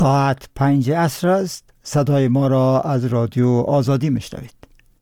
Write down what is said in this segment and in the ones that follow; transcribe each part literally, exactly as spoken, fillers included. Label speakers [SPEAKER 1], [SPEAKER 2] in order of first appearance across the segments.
[SPEAKER 1] ساعت پنج عصر است. صدای ما را از رادیو آزادی میشنوید.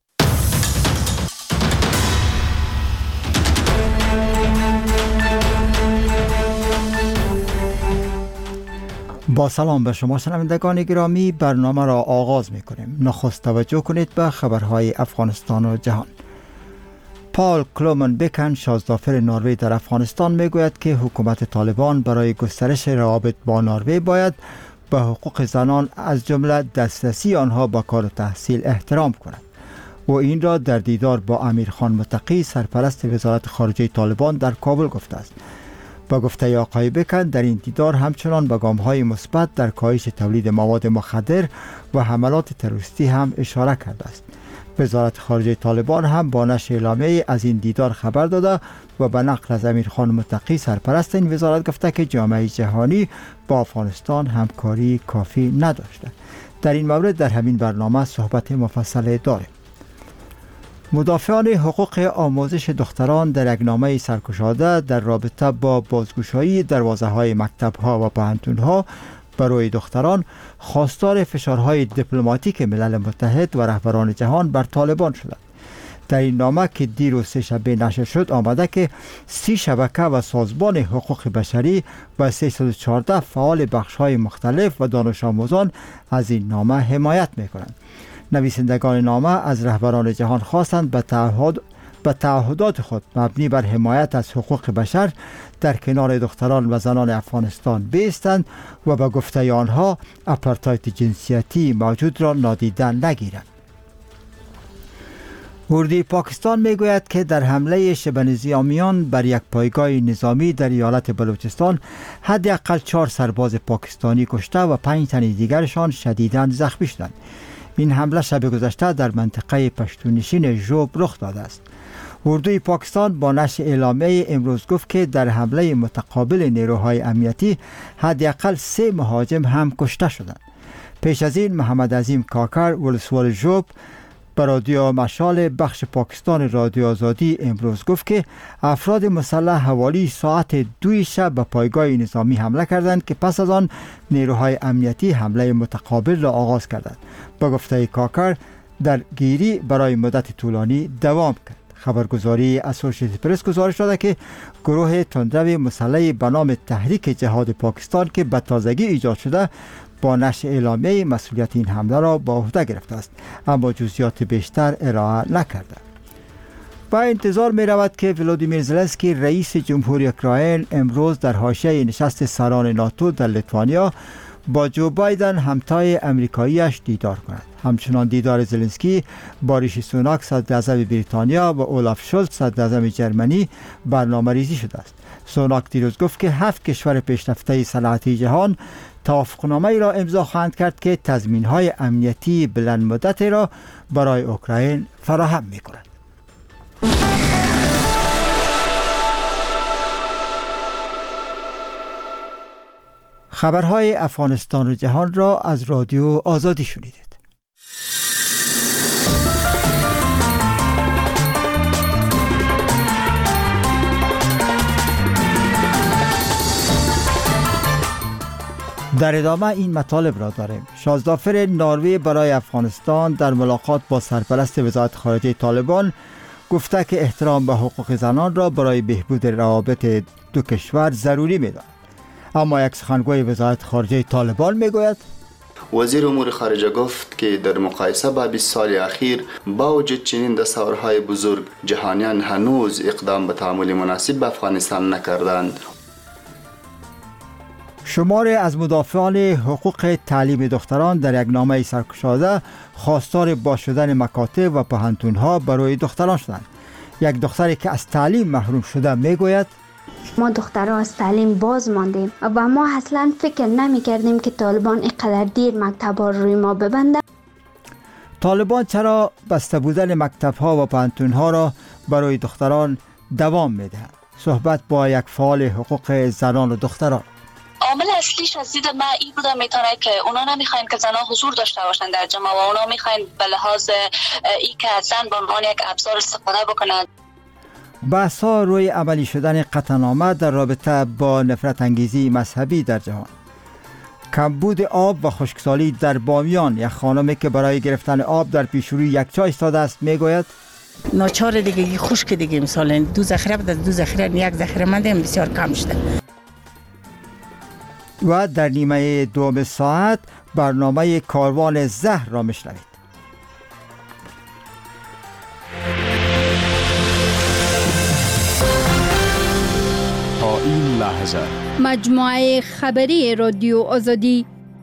[SPEAKER 1] با سلام به شما شنوندگان گرامی، برنامه را آغاز می‌کنیم. نخست توجه کنید به خبرهای افغانستان و جهان. پال کلومن بکن، شازدافر نروژ در افغانستان، میگوید که حکومت طالبان برای گسترش روابط با نروژ باید به حقوق زنان از جمله دسترسی آنها به کار و تحصیل احترام کند. و این را در دیدار با امیرخان متقی، سرپرست وزارت خارجه طالبان، در کابل گفته است. با گفته آقای بکن، در این دیدار همچنان به گام‌های مثبت در کاهش تولید مواد مخدر و حملات تروریستی هم اشاره کرده است. وزارت خارجه طالبان هم با نشر اعلامیه از این دیدار خبر داده و به نقل از امیرخان متقی، سرپرست این وزارت، گفته که جامعه جهانی با افغانستان همکاری کافی نداشته. در این مورد در همین برنامه صحبت مفصل داریم. مدافعان حقوق آموزش دختران در یک نامه سرگشاده در رابطه با بازگشایی دروازه‌های مکتب‌ها و پوهنتون‌ها برای دختران خواستار فشارهای دیپلماتیک ملل متحد و رهبران جهان بر طالبان شدند. در این نامه که دیروز سه شنبه نشر شد آمده که سی شبکه و سازمان حقوق بشری و سیصد و چهارده فعال بخش‌های مختلف و دانش آموزان از این نامه حمایت می‌کنند. نویسندگان نامه از رهبران جهان خواستند به تعهد به تعهدات خود مبنی بر حمایت از حقوق بشر در کنار دختران و زنان افغانستان بایستند و به گفته آنها آپارتاید جنسیتی موجود را نادیده نگیرند. اردوی پاکستان میگوید که در حمله شبه نظامیان بر یک پایگاه نظامی در ایالت بلوچستان حداقل چهار سرباز پاکستانی کشته و پنج تن دیگرشان شدیداً زخمی شدند. این حمله شب گذشته در منطقه پشتونشین ژوب رخ داده است. اردوی پاکستان با نشر اعلامیه امروز گفت که در حمله متقابل نیروهای امنیتی حداقل سه مهاجم هم کشته شدند. پیش از این محمد عظیم کاکر، ولسوال ژوب، به رادیو مشال بخش پاکستان رادیو آزادی امروز گفت که افراد مسلح حوالی ساعت دوی شب به پایگاه نظامی حمله کردند که پس از آن نیروهای امنیتی حمله متقابل را آغاز کردند. با گفته کاکر، در گیری برای مدت طولانی دوام کرد. خبرگزاری اسوسییتد پرس گزارش داده که گروه تندرو مسلح به نام تحریک جهاد پاکستان که به تازگی ایجاد شده با نشر اعلامیه مسئولیت این حمله را به عهده گرفته است، اما جزئیات بیشتر ارائه نکرده. با انتظار می رود که ولودیمیر زلنسکی، رئیس جمهوری اوکراین، امروز در حاشیه نشست سران ناتو در لیتوانیا با جو بایدن، همتای امریکاییش، دیدار کند. همچنان دیدار زلنسکی با ریشی سوناک، صدر اعظم بریتانیا، و اولاف شولز، صدر اعظم جرمنی، برنامه ریزی شده است. سوناک دیروز گفت که هفت کشور پیشرفته صنعتی جهان توافقنامه ای را امضا خواهند کرد که تضمین‌های امنیتی بلند مدت را برای اوکراین فراهم می‌کند. خبرهای افغانستان و جهان را از رادیو آزادی شنیدید. در ادامه این مطالب را داریم. شازدافر نروژ برای افغانستان در ملاقات با سرپرست وزارت خارجه طالبان گفته که احترام به حقوق زنان را برای بهبود روابط دو کشور ضروری می‌داند. اما یک سخنگوی وزارت خارجه طالبان میگوید
[SPEAKER 2] وزیر امور خارجه گفت که در مقایسه با بیست سال اخیر با وجود چنین دستاوردهای بزرگ، جهانیان هنوز اقدام به تعامل مناسب با افغانستان نکردند.
[SPEAKER 1] شماری از مدافعان حقوق تعلیم دختران در یک نامه سرگشاده خواستار باز شدن مکاتب و پوهنتون‌ها برای دختران شدند. یک دختری که از تعلیم محروم شده میگوید
[SPEAKER 3] ما دخترها از تعلیم باز ماندیم و ما اصلا فکر نمی کردیم که طالبان اینقدر دیر مکتب‌ها روی ما ببنده.
[SPEAKER 1] طالبان چرا بسته بودن مکتب‌ها و پوهنتون‌ها را برای دختران دوام می‌دهند؟ صحبت با یک فعال حقوق زنان و دختران.
[SPEAKER 4] عامل اصلیش از دید من این بوده میتونه که اونا نمیخواین که زنان حضور داشته باشن در جامعه و اونا میخواین به لحاظ ای که زن به عنوان یک ابزار استفاده بکنند.
[SPEAKER 1] بحث‌ها روی عملی شدن قطعنامه در رابطه با نفرت انگیزی مذهبی در جهان. کمبود آب و خشکسالی در بامیان. یک خانمی که برای گرفتن آب در پیشروی یک چاه ایستاده است میگوید
[SPEAKER 5] ناچار دیگه خشک دیگه، مثلا دو ذخیره بود، دو ذخیره یک ذخیره مندیم بسیار کم شده.
[SPEAKER 1] و در نیمه دوم ساعت برنامه کاروان زهر را میشنوید.
[SPEAKER 6] تا این لحظه
[SPEAKER 7] مجموعه خبری رادیو آزادی.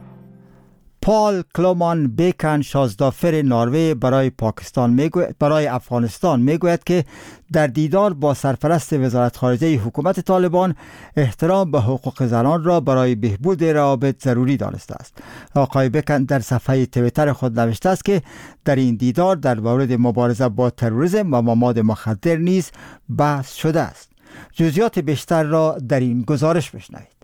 [SPEAKER 1] پال کلومان بیکن شازدافر نروژ برای پاکستان میگوید برای افغانستان میگوید که در دیدار با سرپرست وزارت خارجه حکومت طالبان احترام به حقوق زنان را برای بهبود روابط ضروری دانسته است. آقای بیکن در صفحه توییتر خود نوشته است که در این دیدار در مورد مبارزه با تروریسم و مواد مخدر نیز بحث شده است. جزئیات بیشتر را در این گزارش بشنوید.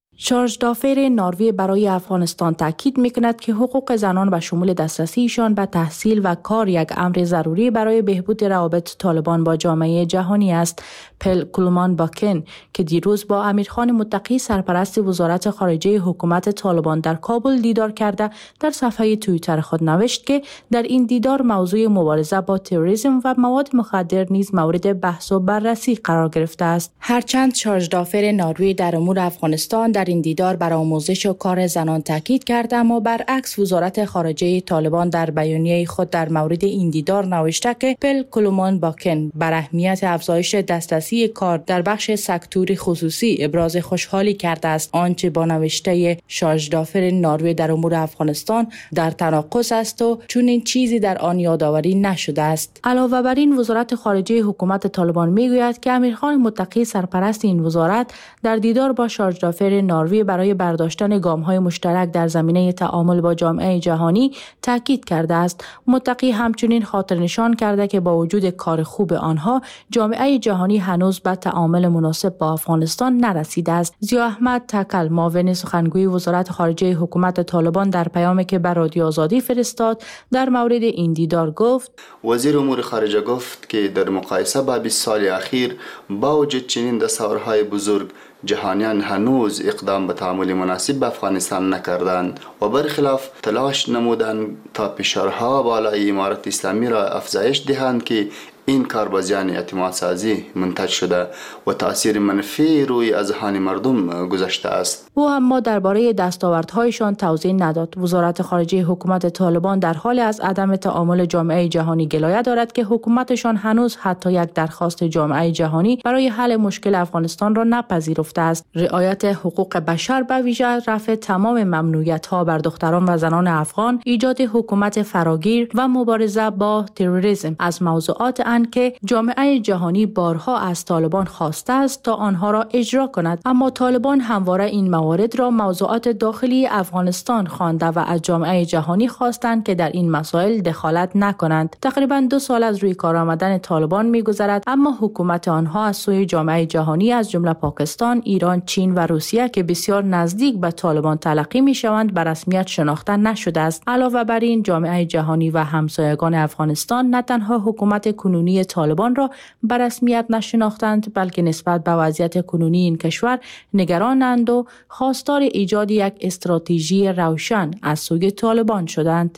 [SPEAKER 8] شارژدافر نروژ برای افغانستان تاکید میکند که حقوق زنان به شمول دسترسیشان به تحصیل و کار یک امر ضروری برای بهبود روابط طالبان با جامعه جهانی است. پل کلومان باکن که دیروز با امیرخان متقی سرپرست وزارت خارجه حکومت طالبان در کابل دیدار کرده در صفحه توییتر خود نوشت که در این دیدار موضوع مبارزه با تروریسم و مواد مخدر نیز مورد بحث و بررسی قرار گرفته است. هرچند شارژدافر نروژ در امور افغانستان در این دیدار بر آموزش و کار زنان تاکید کرده، اما برعکس وزارت خارجه طالبان در بیانیه خود در مورد این دیدار نوشته که پل کلومان باکن بر اهمیت افزایش دسترسی کار در بخش سکتور خصوصی ابراز خوشحالی کرده است، آنچه با نوشته شارژدافر نروژ در امور افغانستان در تناقض است و چون این چیزی در آن یادآوری نشده است. علاوه بر این وزارت خارجه حکومت طالبان میگوید که امیرخان متقی سرپرست این وزارت در دیدار با شارژدافر نروژ برای برداشتن گام‌های مشترک در زمینه تعامل با جامعه جهانی تاکید کرده است. متقی همچنین خاطر نشان کرده که با وجود کار خوب آنها جامعه جهانی هنوز به تعامل مناسب با افغانستان نرسیده است. ضیا احمد تکل معاون سخنگوی وزارت خارجه حکومت طالبان در پیامی که بر رادیو آزادی فرستاد در مورد این دیدار گفت:
[SPEAKER 2] وزیر امور خارجه گفت که در مقایسه با بیست سال اخیر با وجود چنین دستاوردهای بزرگ جهانیان هنوز اقدام به تعامل مناسب به افغانستان نکردند و برخلاف تلاش نمودند تا فشارها بالای امارت اسلامی را افزایش دهند که این کار با زیان اعتماد سازی منتج شده و تاثیر منفی روی اذهان مردم گذاشته است.
[SPEAKER 8] او اما درباره دستاوردهایشان توضیح نداد. وزارت خارجه حکومت طالبان در حال از عدم تعامل جامعه جهانی گلایه دارد که حکومتشان هنوز حتی یک درخواست جامعه جهانی برای حل مشکل افغانستان را نپذیرفته است. رعایت حقوق بشر به ویژه رفع تمام ممنوعیت‌ها بر دختران و زنان افغان، ایجاد حکومت فراگیر و مبارزه با تروریسم از موضوعات که جامعه جهانی بارها از طالبان خواسته است تا آنها را اجرا کند، اما طالبان همواره این موارد را موضوعات داخلی افغانستان خوانده و از جامعه جهانی خواستند که در این مسائل دخالت نکنند. تقریبا دو سال از روی کار آمدن طالبان می‌گذرد، اما حکومت آنها از سوی جامعه جهانی از جمله پاکستان، ایران، چین و روسیه که بسیار نزدیک به طالبان تلقی می‌شوند به رسمیت شناخته نشده است. علاوه بر این جامعه جهانی و همسایگان افغانستان نه تنها حکومت کنونی طالبان را به رسمیت نشناختند، بلکه نسبت به وضعیت کنونی این کشور نگرانند و خواستار ایجاد یک استراتژی روشن از سوی طالبان شدند.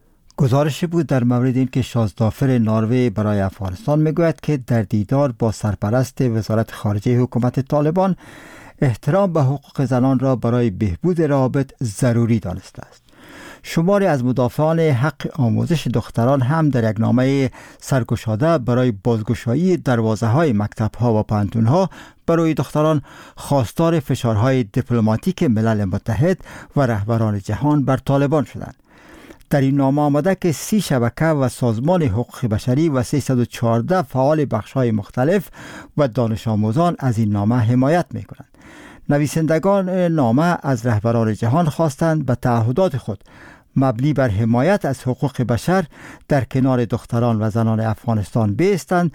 [SPEAKER 1] گزارشی بود در مورد این که شازدافر نروژ برای افغانستان میگوید که در دیدار با سرپرست وزارت خارجه حکومت طالبان احترام به حقوق زنان را برای بهبود روابط ضروری دانسته است. شماری از مدافعان حق آموزش دختران هم در یک نامه سرگشاده برای بازگشایی دروازه‌های مکتب‌ها و پانتون‌ها برای دختران خواستار فشارهای دیپلماتیک ملل متحد و رهبران جهان بر طالبان شدند. در این نامه آمده که سی شبکه و سازمان حقوق بشری و سیصد و چهارده فعال بخش‌های مختلف و دانش آموزان از این نامه حمایت می‌کنند. نویسندگان نامه از رهبران جهان خواستند به تعهدات خود مبنی بر حمایت از حقوق بشر در کنار دختران و زنان افغانستان بایستند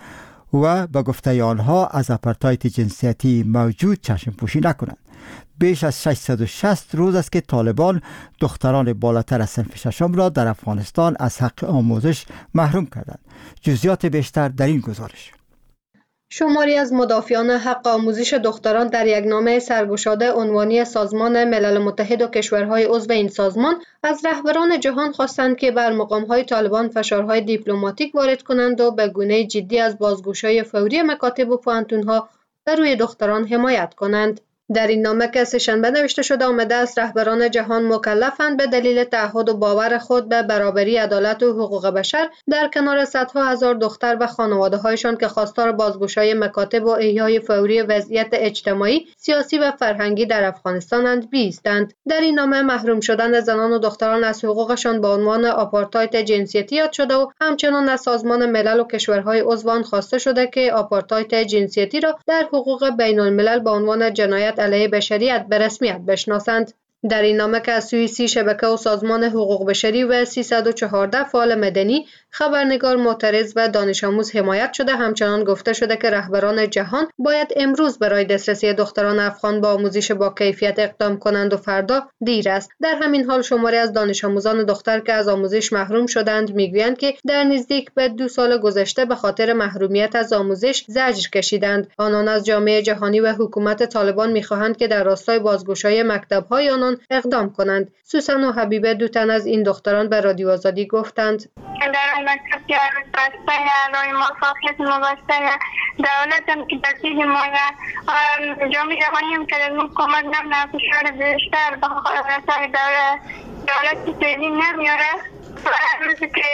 [SPEAKER 1] و به گفته آنها از آپارتاید جنسیتی موجود چشم پوشی نکنند. بیش از ششصد و شصت روز است که طالبان دختران بالاتر از صنف ششم را در افغانستان از حق آموزش محروم کردند. جزئیات بیشتر در این گزارش.
[SPEAKER 9] شماری از مدافعان حق آموزش دختران در یک نامه سرگشاده عنوانی سازمان ملل متحد و کشورهای عضو این سازمان از رهبران جهان خواستند که بر مقام‌های طالبان فشارهای دیپلماتیک وارد کنند و به گونه جدی از بازگشایی فوری مکاتب و پوهنتون‌ها بر روی دختران حمایت کنند. در این نامه که سه‌شنبه نوشته شده آمده است رهبران جهان مکلفند به دلیل تعهد و باور خود به برابری، عدالت و حقوق بشر در کنار صدها هزار دختر و خانواده‌هایشان که خواستار بازگشایی مکاتب و احیای فوری وضعیت اجتماعی، سیاسی و فرهنگی در افغانستانند بیستند. در این نامه محروم شدن زنان و دختران از حقوقشان با عنوان آپارتاید جنسیتی یاد شده و همچنین از سازمان ملل و کشورهای عضو آن خواسته شده که آپارتاید جنسیتی را در حقوق بین الملل با عنوان جنایت علیه بشریت به رسمیت بشناسند. در این نامه که از سوی سی شبکه و سازمان حقوق بشری و سیصد و چهارده فعال مدنی، خبرنگار، معترض و دانش آموز حمایت شده، همچنان گفته شده که رهبران جهان باید امروز برای دسترسی دختران افغان با آموزش با کیفیت اقدام کنند و فردا دیر است. در همین حال شماری از دانش آموزان دختر که از آموزش محروم شدند میگویند که در نزدیک به دو سال گذشته به خاطر محرومیت از آموزش زجر کشیدند. آنان از جامعه جهانی و حکومت طالبان میخواهند که در راستای بازگشایی مکتب‌های آنان اقدام کنند. سوسن و حبیبه، دو تن از این دختران به رادیو آزادی گفتند:
[SPEAKER 10] در مکتب که بسته روی ما فاقیت مبسته دولت هم که بسید مایا جامعه جهانی هم که از کمک نمونه فشار بیشتر به خواهد دولت که پیدی نمیاره مثل که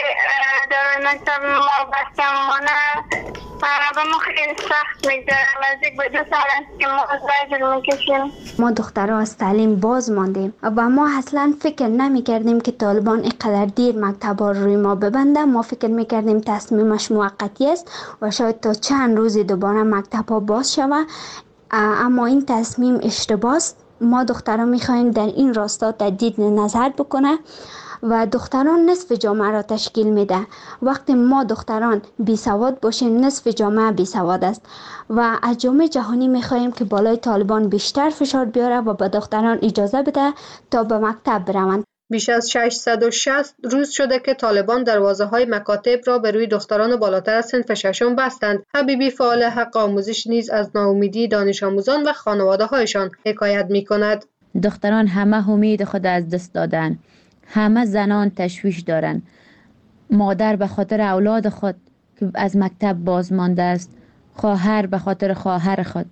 [SPEAKER 10] در مکتب ما بسته مانه و ما خیلی سخت میگذاره. نزدیک به دو سال است که ما زجر میکشیم.
[SPEAKER 3] ما دخترها از تعلیم باز ماندیم و ما اصلا فکر نمی کردیم که طالبان اینقدر دیر مکتب‌ها روی ما ببنده. ما فکر میکردیم تصمیمش موقتی است و شاید تا چند روزی دوباره مکتب‌ها باز شود، اما این تصمیم اشتباه است. ما دخترها میخواهیم در این راستا تجدید نظر بکنه و دختران نصف جامعه را تشکیل میده. وقتی ما دختران بی سواد باشیم نصف جامعه بی سواد است و از جامعه جهانی میخواهیم که بالای طالبان بیشتر فشار بیاره و به دختران اجازه بده تا به مکتب بروند.
[SPEAKER 9] بیش از ششصد و شصت روز شده که طالبان دروازه‌های مکاتب را به روی دختران بالاتر از صنف ششم بستند. حبیبی، فعال حق آموزش، نیز از ناامیدی دانش آموزان و خانواده‌هایشان حکایت می‌کند.
[SPEAKER 11] دختران همه امید خود از دست دادن. همه زنان تشویش دارن. مادر به خاطر اولاد خود که از مکتب باز مانده است، خواهر به خاطر خواهر خود،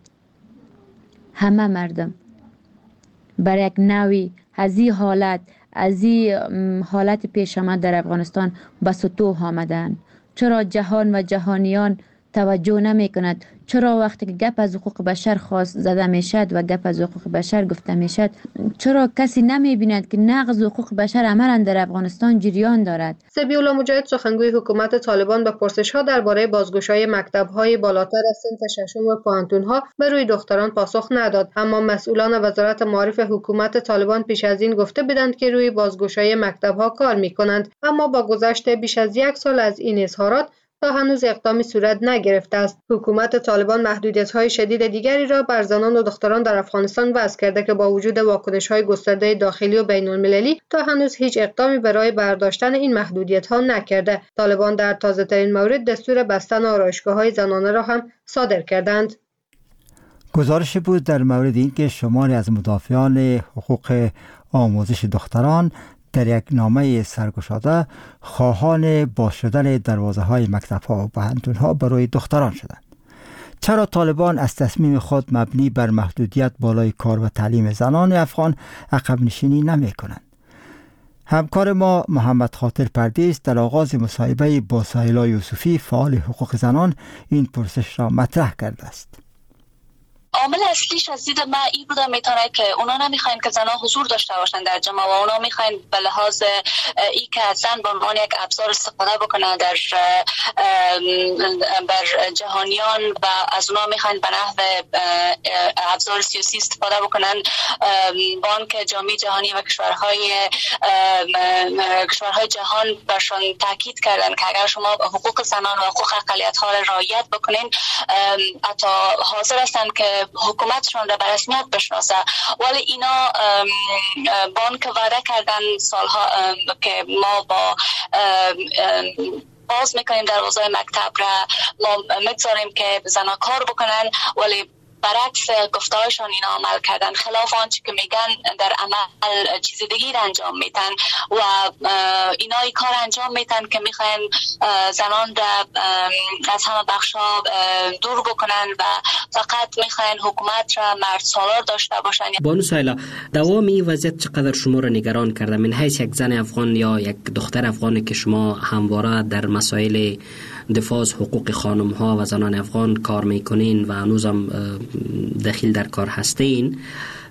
[SPEAKER 11] همه مردم برای یک نوی از این حالت از این حالت پیش آمد در افغانستان به سطوح آمدن. چرا جهان و جهانیان توجه نمی کند؟ چرا وقتی که گپ از حقوق بشر خواست زده می شد و گپ از حقوق بشر گفته می شد، چرا کسی نمی بیند که نقض حقوق بشر عملا در افغانستان جریان دارد؟
[SPEAKER 9] ذبیح الله مجاهد، سخنگوی حکومت طالبان، به پرسش ها درباره بازگشایی مکتب های بالاتر از صنف ششم و پوهنتون ها به روی دختران پاسخ نداد، اما مسئولان وزارت معارف حکومت طالبان پیش از این گفته بودند که روی بازگشایی مکتب ها کار می کنند، اما با گذشت بیش از یک سال از این اظهارات تا هنوز اقدامی صورت نگرفته است. حکومت طالبان محدودیت‌های شدید دیگری را بر زنان و دختران در افغانستان وضع کرده که با وجود واکنش‌های گسترده داخلی و بین‌المللی تا هنوز هیچ اقدامی برای برداشتن این محدودیت‌ها نکرده. طالبان در تازه‌ترین مورد دستور بستن آرایشگاه‌های زنانه را هم صادر کردند.
[SPEAKER 1] گزارش بود در مورد اینکه شماری از مدافعان حقوق آموزش دختران در یک نامه سرگشاده خواهان باز شدن دروازه های مکتب ها و پوهنتون ها برای دختران شدند. چرا طالبان از تصمیم خود مبنی بر محدودیت بالای کار و تعلیم زنان افغان عقب نشینی نمی کنند؟ همکار ما محمد خاطر پردیس در آغاز مصاحبه با سهیلا یوسفی فعال حقوق زنان این پرسش را مطرح کرده است.
[SPEAKER 4] عامل اصلیش از دید من این بوده میتونه که اونا نمیخواین که زنها حضور داشته باشن در جامعه و اونا میخواین به لحاظ ای که زن به عنوان یک ابزار استفاده بکنه در بر جهانیان و از اونا میخواین به نحو ابزار سیاسی استفاده بکنن، با آنکه جامعه جهانی و کشورهای کشورهای جهان برشان تاکید کردن که اگر شما حقوق زنان و حقوق اقلیت ها را رعایت بکنین حتی حاضر هستن که حکومتشون را به رسمیت بشناسه، ولی اینا با آنکه وعده کردن سالها که ما با باز میکنیم دروازه مکتب را، ما میگذاریم که زنها کار بکنن، ولی برعکس گفتارشان اینا عمل کردن، خلاف آنچه که میگن در عمل چیز دیگه انجام میتن و اینا ای کار انجام میتن که میخواین زنان را از همه بخشا دور بکنن و فقط میخواین حکومت را مرد سالار داشته باشن.
[SPEAKER 12] بانو سایلا، دوام این وضعیت چقدر شما را نگران کرده من حیث یک زن افغان یا یک دختر افغانی که شما همواره در مسائل دفاع از حقوق خانم ها و زنان افغان کار میکنین و هنوزم دخیل در کار هستین،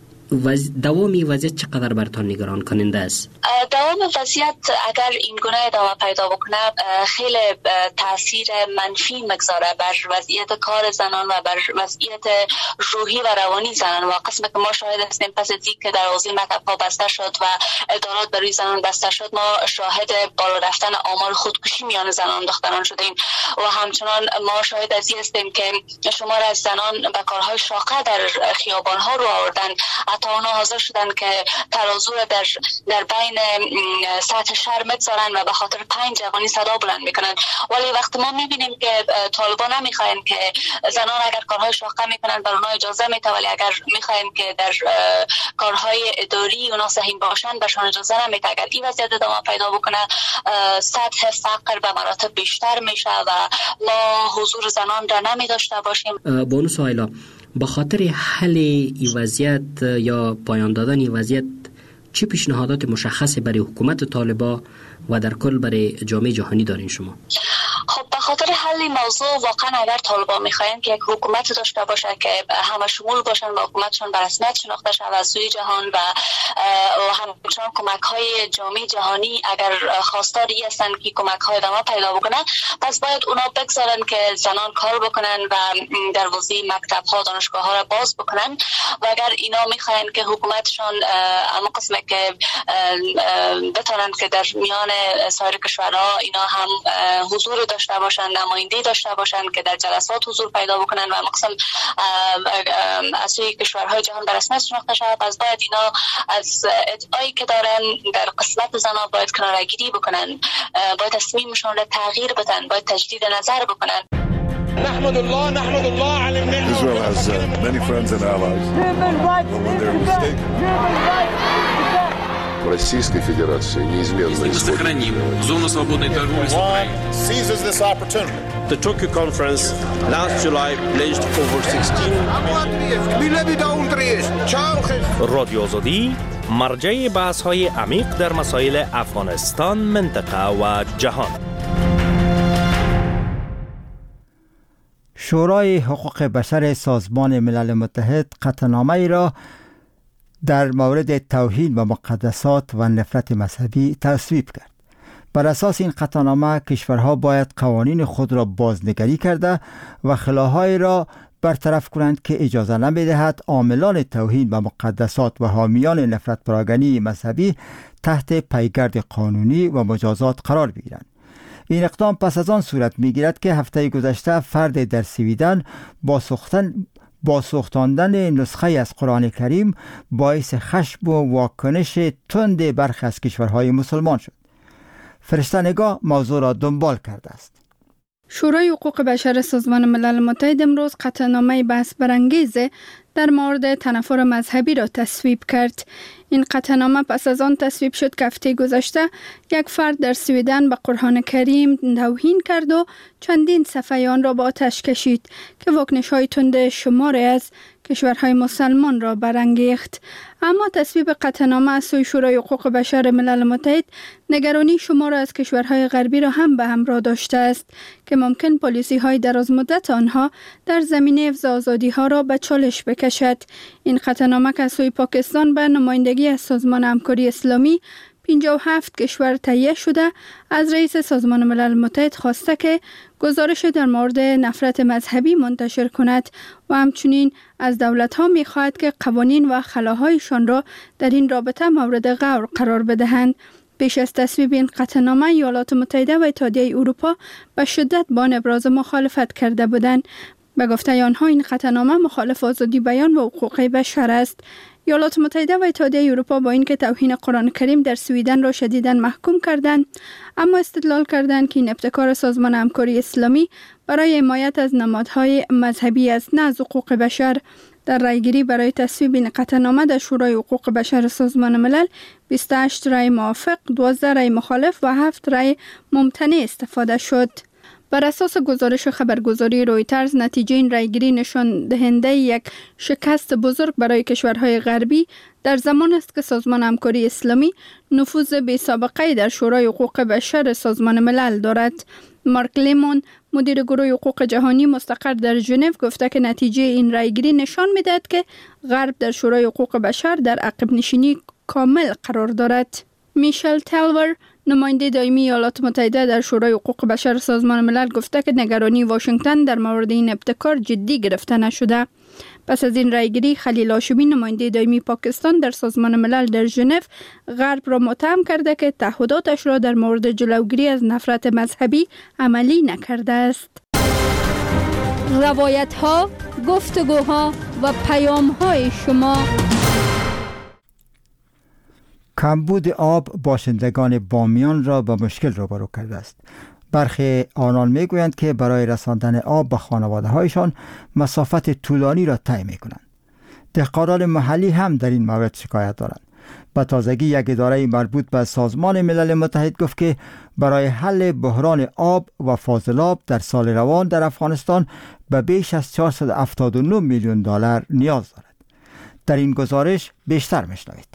[SPEAKER 12] دوامی وضعیت چقدر برتان نگران کننده است؟
[SPEAKER 4] دوام وضعیت اگر این گونه ادامه پیدا بکنه خیلی تاثیر منفی میگذاره بر وضعیت کار زنان و بر وضعیت روحی و روانی زنان. و قسمت که ما شاهد هستیم پس از اینکه دروازه مکتب‌ها بسته شد و ادارات برای زنان بسته شد، ما شاهد بالا رفتن آمار خودکشی میان زنان دختران شدیم و همچنان ما شاهد از این هستیم که شمار از زنان به کارهای شاقه در خیابان‌ها رو آوردن. حتی اونا حاضر شدن که ترازو را در در بین سطح شهر میگذارن و به خاطر پنج جوانی صدا بلند میکنن. ولی وقتی ما میبینیم که طالبان نمیخواین که زنان اگر کارهای شاقه میکنن بر اونها اجازه میده، ولی اگر میخواین که در کارهای اداری اونا سهیم باشن بهشون اجازه نمیده. اگر این وضعیت ادامه پیدا بکنه سطح فقر به مراتب بیشتر میشه و ما حضور زنان را نمی داشته باشیم.
[SPEAKER 12] بانو سایلا، با خاطر حل این وضعیت یا پایان دادن این وضعیت چه پیشنهادات مشخصی برای حکومت طالبان و در کل برای جامعه جهانی دارین شما؟
[SPEAKER 4] خب به خاطر حل موضوع واقعا اگر طالبان میخواین که یک حکومت داشته باشه که همه شمول باشن و حکومتشون به رسمیت شناخته شود از سوی جهان و همچنان کمک های جامعه جهانی اگر خواستاری هستن که کمک های ادامه پیدا بکنه، پس باید اونا بگذارن که زنان کار بکنن و دروازه مکتب ها دانشگاه ها را باز بکنن. و اگر اینا میخواین که حکومتشون اما قسمه که بتونن که در میان سایر کشورها اینا هم حضور داشته باشن، نماینده داشته باشن که در جلسات حضور پیدا بکنن و مقصد از سوی کشورهای جهان به رسمیت شناخته شود، پس باید اینا از ادعایی که دارن در قسمت زنان باید کناره‌گیری بکنن، باید تصمیمشون را تغییر بدن، باید تجدید نظر بکنن.
[SPEAKER 13] نحمد الله نحمد الله على النعمة. Israel has uh, many friends and allies. When they're mistaken.
[SPEAKER 14] Российской Федерации неизменно
[SPEAKER 15] сохраним зону свободной торговли с Украиной.
[SPEAKER 13] Seizes this opportunity. The Tokyo conference last July pledged over sixteen
[SPEAKER 16] رادیو آزادی مرجع بحث‌های عمیق در مسائل افغانستان، منطقه و جهان.
[SPEAKER 1] شورای حقوق بشر سازمان ملل متحد قطعنامه‌ای را در مورد توهین و مقدسات و نفرت مذهبی تصویب کرد. بر اساس این قطعنامه کشورها باید قوانین خود را بازنگری کرده و خلاهای را برطرف کنند که اجازه نمی‌دهد عاملان توهین و مقدسات و حامیان نفرت پراگنی مذهبی تحت پیگرد قانونی و مجازات قرار بگیرند. این اقدام پس از آن صورت می‌گیرد که هفته گذشته فرد در سویدن با سوختن با سوختاندن نسخه از قرآن کریم باعث خشم و واکنش تند برخی از کشورهای مسلمان شد. فرشته نگاه موضوع را دنبال کرده است.
[SPEAKER 7] شورای حقوق بشر سازمان ملل متحد امروز قطعنامه بحث برانگیز در مورد تنفر مذهبی را تصویب کرد. این قطعنامه پس از آن تصویب شد که هفته گذشته یک فرد در سویدن به قرآن کریم توهین کرد و چندین صفحه آن را با آتش کشید که واکنش‌های تند شماری از کشورهای مسلمان را برانگیخت. اما تصویب قطعنامه از سوی شورای حقوق بشر ملل متحد نگرانی شمار از کشورهای غربی را هم به همراه داشته است که ممکن پالیسی‌های دراز مدت آنها در زمینه حفظ آزادی‌ها را به چالش بکشد. این قطعنامه که از سوی پاکستان به نمایندگی از سازمان همکاری اسلامی پنجاه و هفت کشور تهیه شده، از رئیس سازمان ملل متحد خواسته که گزارش در مورد نفرت مذهبی منتشر کند و همچنین از دولت‌ها می‌خواهد که قوانین و خلاهایشان را در این رابطه مورد غور قرار بدهند. پیش از تصویب این قطعنامه ایالات متحده و اتحادیه اروپا به شدت با آن ابراز مخالفت کرده بودند. به گفته آنها این قطعنامه مخالف آزادی بیان و حقوق بشر است. ایالات متحده و اتحادیه اروپا با اینکه توهین قرآن کریم در سویدن را شدیداً محکوم کردند، اما استدلال کردند که این ابتکار سازمان همکاری اسلامی برای حمایت از نمادهای مذهبی است، نه از حقوق بشر. در رایگیری برای تصویب این قطعنامه در شورای حقوق بشر سازمان ملل بیست و هشت رای موافق، دوازده رای مخالف و هفت رای ممتنع استفاده شد. بر اساس گزارش خبرگزاری رویترز، نتیجه این رایگیری نشان دهنده یک شکست بزرگ برای کشورهای غربی در زمان است که سازمان همکاری اسلامی نفوذ بی سابقه در شورای حقوق بشر سازمان ملل دارد. مارک لیمون، مدیر گروه حقوق جهانی مستقر در ژنو، گفته که نتیجه این رایگیری نشان می‌دهد که غرب در شورای حقوق بشر در عقب نشینی کامل قرار دارد. میشل تلور، نماینده دائمی ایالات متحده در شورای حقوق بشر سازمان ملل، گفته که نگرانی واشنگتن در مورد این ابتکار جدی گرفته نشده. پس از این رایگیری، خلیل هاشمی، نماینده دائمی پاکستان در سازمان ملل در ژنو، غرب را متهم کرده که تعهداتش را در مورد جلوگیری از نفرت مذهبی عملی نکرده است. روایت ها، گفتگوها و پیام های شما.
[SPEAKER 1] کمبود آب باشندگان بامیان را به مشکل روبرو کرده است. برخی آنان میگویند که برای رساندن آب به خانواده هایشان مسافت طولانی را طی میکنند. دهقانان محلی هم در این مورد شکایت دارند. به تازگی یک اداره مربوط به سازمان ملل متحد گفت که برای حل بحران آب و فاضلاب در سال روان در افغانستان به بیش از چهارصد و هفتاد و نه میلیون دلار نیاز دارد. در این گزارش بیشتر میشنوید.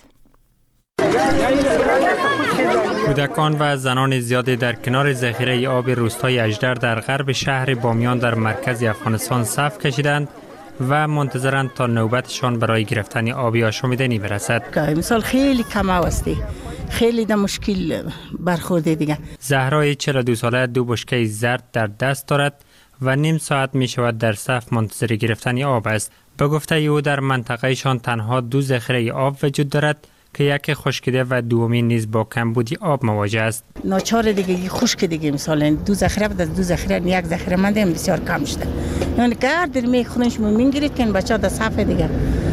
[SPEAKER 17] کودکان و زنان زیادی در کنار ذخیره آب روستای اژدر در غرب شهر بامیان در مرکز افغانستان صف کشیدند و منتظرند تا نوبتشان برای گرفتن آبی آشامیدنی برسد.
[SPEAKER 5] مثال خیلی کم هستی، خیلی در مشکل برخورده دیگه.
[SPEAKER 17] زهرای چهل و دو ساله دو بشکه زرد در دست دارد و نیم ساعت می شود در صف منتظر گرفتن آب است. به گفته او در منطقهشان تنها دو ذخیره آب وجود دارد که یکی خشکیده و دومی نیز با کمبودی آب مواجه است.
[SPEAKER 5] ناچار دیگه خشک دیگه، مثلا دو ذخیره بود، از دو ذخیره یک ذخیره مندم بسیار کم شده. یعنی کار در می خودش میگیرید که این بچه‌ها در صف دیگه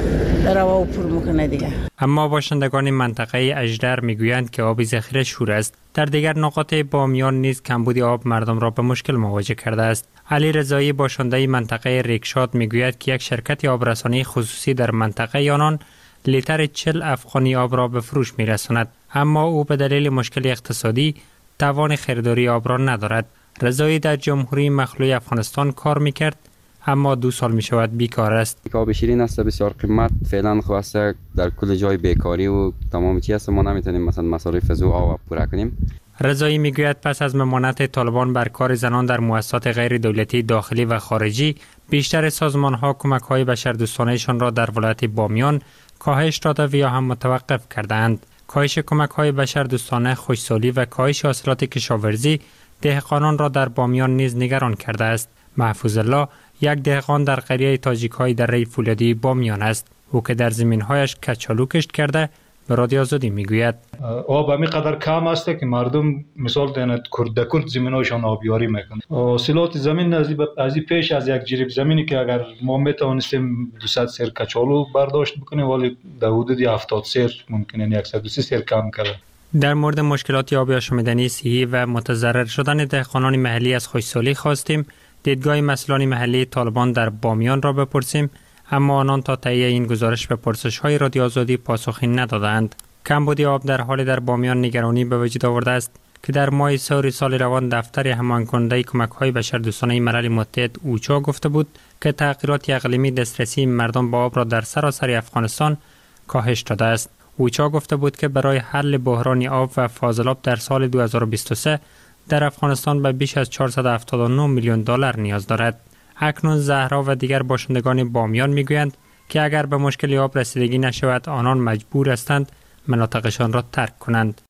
[SPEAKER 5] در هوا پر میکنه دیگه.
[SPEAKER 17] اما باشندگان منطقه اژدر میگویند که آب ذخیره شور است. در دیگر نقاط بامیان نیز کمبود آب مردم را به مشکل مواجه کرده است. علی رضایی، باشنده منطقه ریکشات، میگوید که یک شرکت آبرسانی خصوصی در منطقه آنان لیتر چهل افغانی آب را به فروش میرساند، اما او به دلیل مشکل اقتصادی توان خریداری آب را ندارد. رضایی در جمهوری مخلوع افغانستان کار میکرد، اما دو سال می شود بیکار است.
[SPEAKER 18] آب شیرین است، بسیار قیمت، فعلا خواسته در کل جای بیکاری و تمام چیز است، ما نمیتونیم مثلا مصارف از آب پورا کنیم.
[SPEAKER 17] رضایی میگوید پس از ممانعت طالبان بر کار زنان در مؤسسات غیر دولتی داخلی و خارجی، بیشتر سازمان ها کمک های بشردوستانهشان را در ولایت بامیان کاهش داده و یا هم متوقف کردند. کاهش کمک های بشردوستانه، خوشسالی و کاهش حاصلات کشاورزی دهقانان را در بامیان نیز نگران کرده است. محفوظ الله یک دهقان در قریه تاجیک‌های دره فولادی بامیان است. او که در زمین‌هایش کچالو کشت کرده به رادیو آزادی میگوید
[SPEAKER 19] آب همی قدر کم است که مردم مثال دهند کرد کرد زمین‌هایشان آبیاری میکنند. حاصلات زمین از از پیش از یک جریب زمینی که اگر ما میتوانستیم دویست سیر کچالو برداشت بکنیم، ولی در حدود هفتاد سیر ممکنه صد و سی سیر کم کرده.
[SPEAKER 17] در مورد مشکلات آبی آشامیدنی صحی و متضرر شدن دهقانان محلی از خوشسالی خواستیم دیدگاه مسئولان محلی طالبان در بامیان را بپرسیم، اما آنان تا تهیه این گزارش به پرسش‌های رادیو آزادی پاسخی ندادند. کمبود آب در حال در بامیان نگرانی به وجود آورده است که در ماه سوری سال روان دفتر همان کننده کمک‌های بشردوستانه ملل متحد اوچا گفته بود که تغییرات اقلیمی دسترسی مردم به آب را در سراسر افغانستان کاهش داده است. اوچا گفته بود که برای حل بحران آب و فاضلاب در سال دو هزار و بیست و سه در افغانستان به بیش از چهارصد و هفتاد و نه میلیون دلار نیاز دارد. اکنون زهرا و دیگر باشندگان بامیان میگویند که اگر به مشکل آب رسیدگی نشود آنان مجبور هستند مناطقشان را ترک کنند.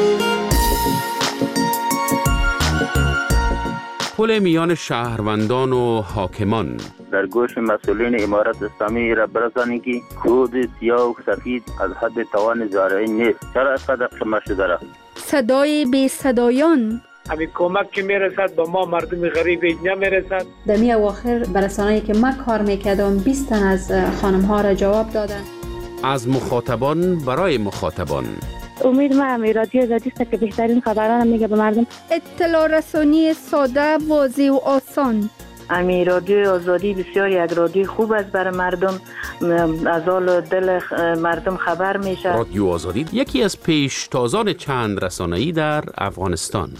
[SPEAKER 6] پل میان شهروندان و حاکمان
[SPEAKER 20] در گوش مسئولین امارت اسلامی را برسانید که کود سیاه و سفید از حد توان زارعین نیست. چرا اینقدر شما شده را؟
[SPEAKER 7] صدای بی صدایان،
[SPEAKER 21] همین کمک که میرسد به ما مردم غریب نمیرسد.
[SPEAKER 22] در می اواخر برسانه‌ای که ما کار میکردم بیست تن از خانم ها را جواب دادن.
[SPEAKER 6] از مخاطبان برای مخاطبان.
[SPEAKER 2] امید ما رادیو آزادی است که بهترین خبران میگه به مردم.
[SPEAKER 7] اطلاع رسانی ساده، واضح و آسان.
[SPEAKER 2] امی رادیو آزادی بسیار یک رادیو خوب است برای مردم، از حال دل مردم خبر میشه.
[SPEAKER 6] رادیو آزادی یکی از پیشتازان چند رسانه‌ای در افغانستان.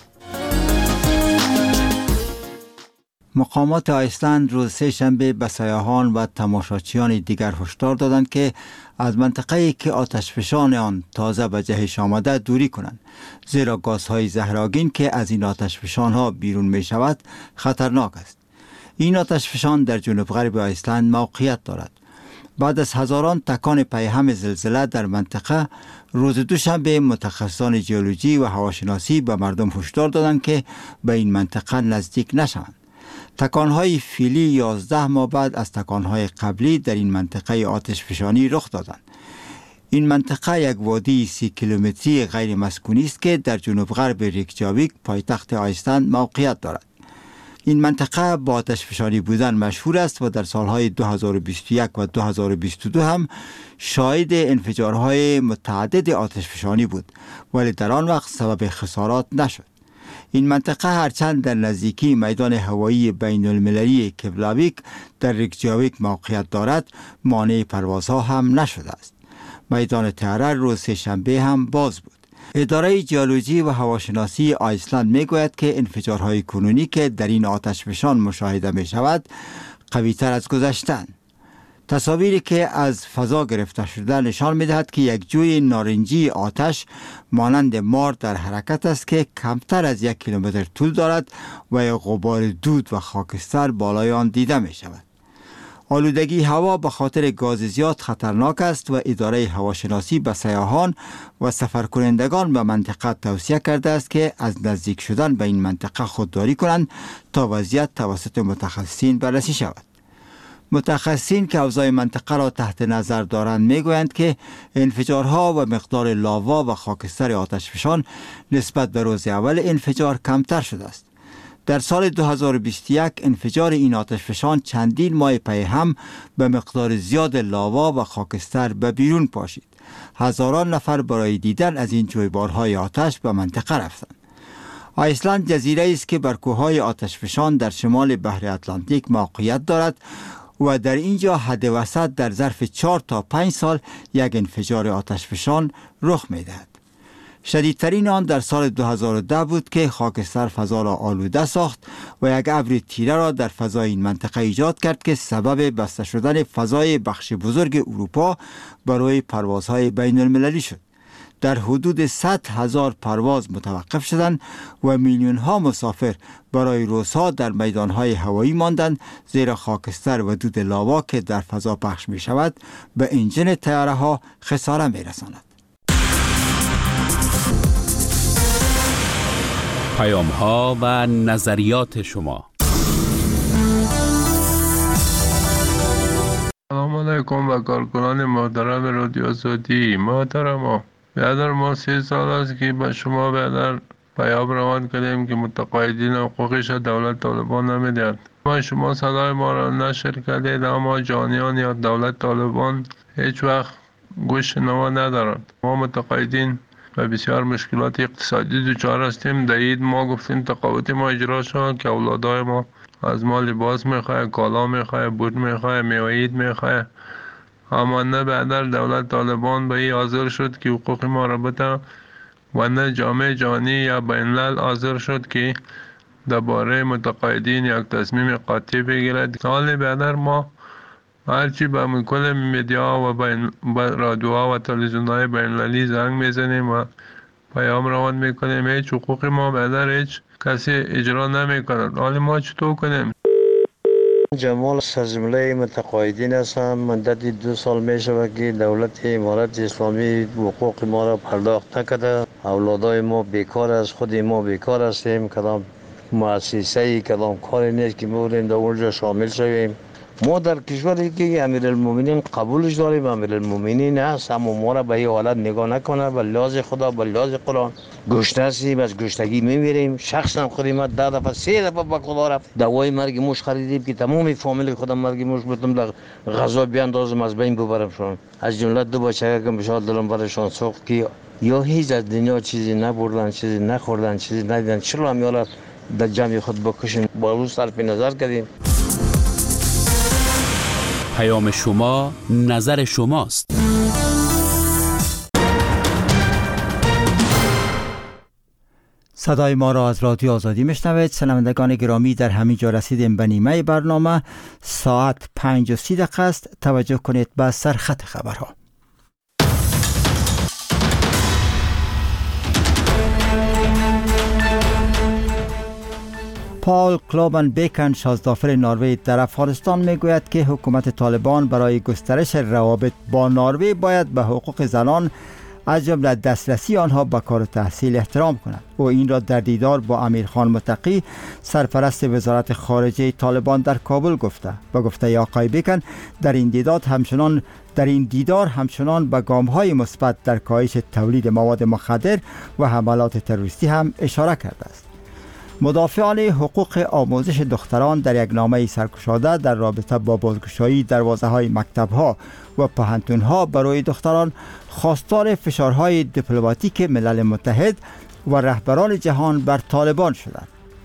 [SPEAKER 1] مقامات آیسلند روز سه شنبه به سیاحان و تماشاچیان دیگر هشدار دادند که از منطقه‌ای که آتشفشان آن تازه به جهش آمده دوری کنند، زیرا گازهای زهرآگین که از این آتشفشان‌ها بیرون می شود خطرناک است. این آتشفشان در جنوب غرب آیسلند موقعیت دارد. بعد از هزاران تکان پیهم زلزله در منطقه، روز دوشنبه متخصصان ژئولوژی و هواشناسی به مردم هشدار دادند که به این منطقه نزدیک نشوند. تکانهای فیلی یازده ماه بعد از تکانهای قبلی در این منطقه آتشفشانی رخ دادند. این منطقه یک وادی سی کیلومتری غیر مسکونی است که در جنوب غرب ریکجاویک پایتخت آیسلند موقعیت دارد. این منطقه با آتشفشانی بودن مشهور است و در سالهای دو هزار و بیست و یک و دو هزار و بیست و دو هم شاهد انفجارهای متعدد آتشفشانی بود، ولی در آن وقت سبب خسارات نشد. این منطقه هرچند در نزدیکی میدان هوایی بین المللی کپلاویک در ریکجاویک موقعیت دارد، مانع پروازها هم نشده است. میدان طیاره روز سه شنبه هم باز بود. اداره ژئولوژی و هواشناسی آیسلند میگوید که انفجارهای کنونی که در این آتشفشان مشاهده می شود قوی تر از گذشته‌اند. تصاویری که از فضا گرفته شده نشان می دهد که یک جوی نارنجی آتش مانند مار در حرکت است که کمتر از یک کیلومتر طول دارد و یک غبار دود و خاکستر بالای آن دیده می شود. آلودگی هوا به خاطر گاز زیاد خطرناک است و اداره هواشناسی به سیاحان و سفرکنندگان به منطقه توصیه کرده است که از نزدیک شدن به این منطقه خودداری کنند تا وضعیت توسط متخصصین بررسی شود. متخصصین که اوضاع منطقه را تحت نظر دارند میگویند که انفجارها و مقدار لاوا و خاکستر آتشفشان نسبت به روز اول انفجار کمتر شده است. در سال دو هزار و بیست و یک انفجار این آتشفشان چندین ماه پی هم به مقدار زیاد لاوا و خاکستر به بیرون پاشید. هزاران نفر برای دیدن از این جویبارهای آتش به منطقه رفتند. آیسلند جزیره است که بر کوههای آتشفشان در شمال بحر اتلانتیک موقعیت دارد و در اینجا حد وسط در ظرف چهار تا پنج سال یک انفجار آتشفشان رخ می‌دهد. شدیدترین آن در سال دو هزار و ده بود که خاکستر فضا را آلوده ساخت و یک ابر تیره را در فضای این منطقه ایجاد کرد که سبب بسته شدن فضای بخش بزرگ اروپا برای پروازهای بین المللی شد. در حدود صد هزار پرواز متوقف شدند و میلیون ها مسافر برای روزها در میدانهای هوایی ماندند، زیرا خاکستر و دود لاوا که در فضا پخش می شود به انجن طیاره ها خساره می رساند.
[SPEAKER 6] پیام ها و نظریات شما.
[SPEAKER 22] سلام علیکم و کارکنان محترم رادیو آزادی. محترم بیادر ما سه سال است که به شما بیادر پیام روان کردیم که متقاعدین حقوقش دولت طالبان نمیدهد. ما شما صدای ما را نشر کردید، اما جانیان یا دولت طالبان هیچ وقت گوش نوا ندارند. ما متقاعدین و بسیار مشکلات اقتصادی دچار هستیم. در عید ما گفتیم تقاعد ما اجرا شد که اولادای ما از ما لباس میخواه، کالا میخواه، بوت میخواه، میوه عید میخواه، اما نه بعدر دولت طالبان به این حاضر شد که حقوق ما را بده و نه جامعه جهانی یا بین الملل حاضر شد که درباره متقاعدین یک تصمیم قاطع بگیرد. حال بعدر ما هرچی به کل میدیا و بین رادیوها و تلویزیون‌های بین المللی زنگ میزنیم و پیام روان میکنیم، هیچ حقوق ما بعدر هیچ کسی اجرا نمیکند. حال ما چطور کنیم؟
[SPEAKER 23] جمال از جمله متقاعدین هستم. مدت دو سال می شود که دولت امارت اسلامی حقوق ما را پرداخت نکرده. اولادای ما بیکار است، خود ما بیکار هستیم. کدام مؤسسه کدام کاری نیست که بودیم در اونجا شامل شویم. ما در کشوری که امیرالمومنین قبولش داریم، امیرالمومنین هست، اما ما را به این حالت نگاه نکنه. به لحاظ خدا، به لحاظ قرآن گشته هستیم، از گشتگی میمیریم. شخصا خودم ده دفعه سه دفعه به خدا رفت دوای مرگ موش خریدیم که تمام فامیل خودم مرگ موش بودم در غذا بیاندازم از بین ببرمشون. از جمله دو بچه که بشار دلم برشان سوخت که یا هیچ از دنیا چیزی نبردن، چیزی نخوردن، چیزی ندیدن، چرا هم یالا در جمع خود بکشن. با روز صرف نظر کردیم.
[SPEAKER 6] پیام شما نظر شماست.
[SPEAKER 1] صدای ما را از رادیو آزادی میشنوید. شنوندگان گرامی، در همین جا رسیدیم به نیمه برنامه. ساعت پنج و سی دقیقه است. توجه کنید به سرخط خبرها. پال کلومن بیکن، شازدافر نروژ در افغانستان، میگوید که حکومت طالبان برای گسترش روابط با نروژ باید به حقوق زنان از جمله دسترسی آنها به کار و تحصیل احترام کند. او این را در دیدار با امیرخان متقی، سرپرست وزارت خارجه طالبان در کابل گفته. با گفته آقای بیکن، در این دیدار همچنان در این دیدار همچنان به گام‌های مثبت در کاهش تولید مواد مخدر و حملات تروریستی هم اشاره کرده است. مدافعان حقوق آموزش دختران در یک نامه سرگشاده در رابطه با بازگشایی دروازه‌های مکتب‌ها و پوهنتون‌ها برای دختران خواستار فشارهای دیپلماتیک ملل متحد و رهبران جهان بر طالبان شدند.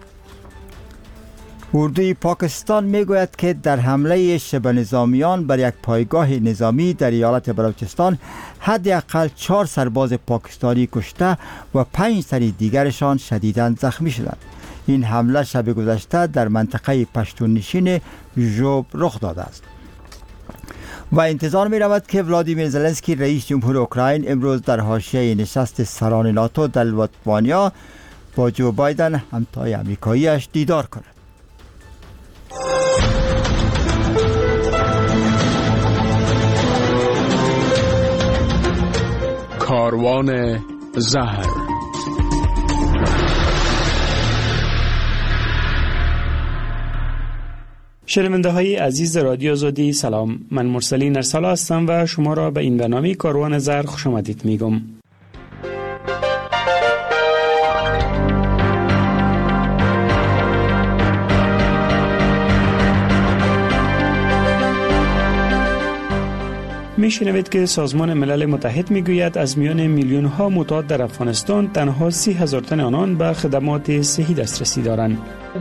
[SPEAKER 1] اردوی پاکستان میگوید که در حمله شبه نظامیان بر یک پایگاه نظامی در ایالت بلوچستان حداقل چهار سرباز پاکستانی کشته و پنج تن دیگرشان شدیداً زخمی شدند. این حمله شب گذشته در منطقه پشتون نشین ژوب رخ داده است و انتظار می رود که ولادیمیر زلنسکی رئیس جمهور اوکراین امروز در حاشیه نشست سران ناتو در لیتوانیا با جو بایدن همتای امریکاییش دیدار کند.
[SPEAKER 3] کاروان زهر.
[SPEAKER 8] شنونده های عزیز رادیو آزادی، سلام. من مرسلین ارسالا هستم و شما را به این برنامه کاروان زهر خوش آمدید میگم. میشنوید که سازمان ملل متحد میگوید از میان میلیون ها معتاد در افغانستان تنها سی هزار تن آنان به خدمات صحی دسترسی دارند.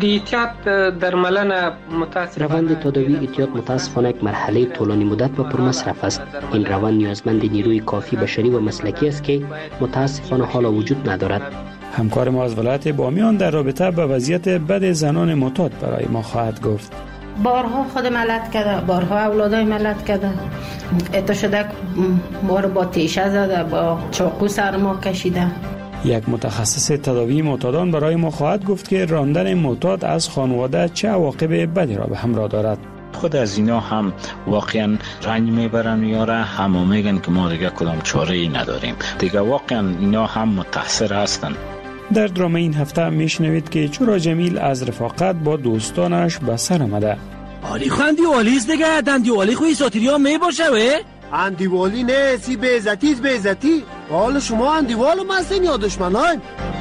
[SPEAKER 12] روند تداوی اعتیاد متاسفانه یک مرحله طولانی مدت و پرمصرف است. این روند نیازمند نیروی کافی بشری و مسلکی است که متاسفانه حالا وجود ندارد.
[SPEAKER 8] همکار ما از ولایت بامیان در رابطه با وضعیت بد زنان معتاد برای ما خواهد گفت.
[SPEAKER 5] بارها خود ملت کرده، بارها اولادای ملت کرده، اتا شده بار با تیشه زده، با چاقو سر ما کشیده.
[SPEAKER 8] یک متخصص تداوی معتادان برای ما خواهد گفت که راندن معتاد از خانواده چه عواقب بدی را به همراه دارد.
[SPEAKER 10] خود از اینا هم واقعا رنج میبرن یاره، هم میگن که ما دیگه کدام چاره ای نداریم. دیگه واقعا اینا هم متاثر هستن.
[SPEAKER 8] در درام این هفته میشنوید که چرا جمیل از رفاقت با دوستانش به سر آمده.
[SPEAKER 24] علی خان دیوالیز دیگه، دن دیوالی خوی ساتیری ها می باشه وی؟
[SPEAKER 25] اندیوالی نه، سی به عزتیز به عزتی. حال شما اندیوالو مستین یا دشمنان؟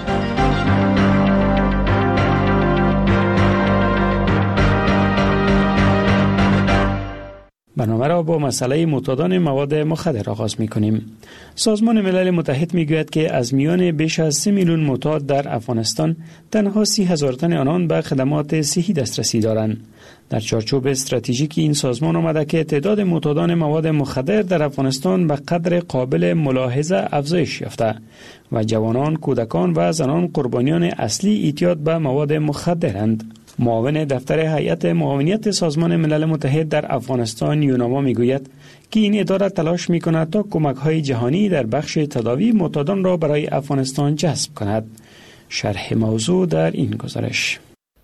[SPEAKER 8] برنامه را با مسئله معتادان مواد مخدر آغاز می‌کنیم. سازمان ملل متحد می‌گوید که از میان بیش از سه میلیون معتاد در افغانستان تنها سی هزار تن آنان به خدمات صحی دسترسی دارند. در چارچوب استراتژیک این سازمان آمده که تعداد معتادان مواد مخدر در افغانستان به قدر قابل ملاحظه افزایش یافته و جوانان، کودکان و زنان قربانیان اصلی اعتیاد به مواد مخدرند. معاون دفتر هیئت معاونیت سازمان ملل متحد در افغانستان یوناما میگوید که این اداره تلاش میکند تا کمک‌های جهانی در بخش تداوی معتادان را برای افغانستان جذب کند. شرح موضوع در این گزارش.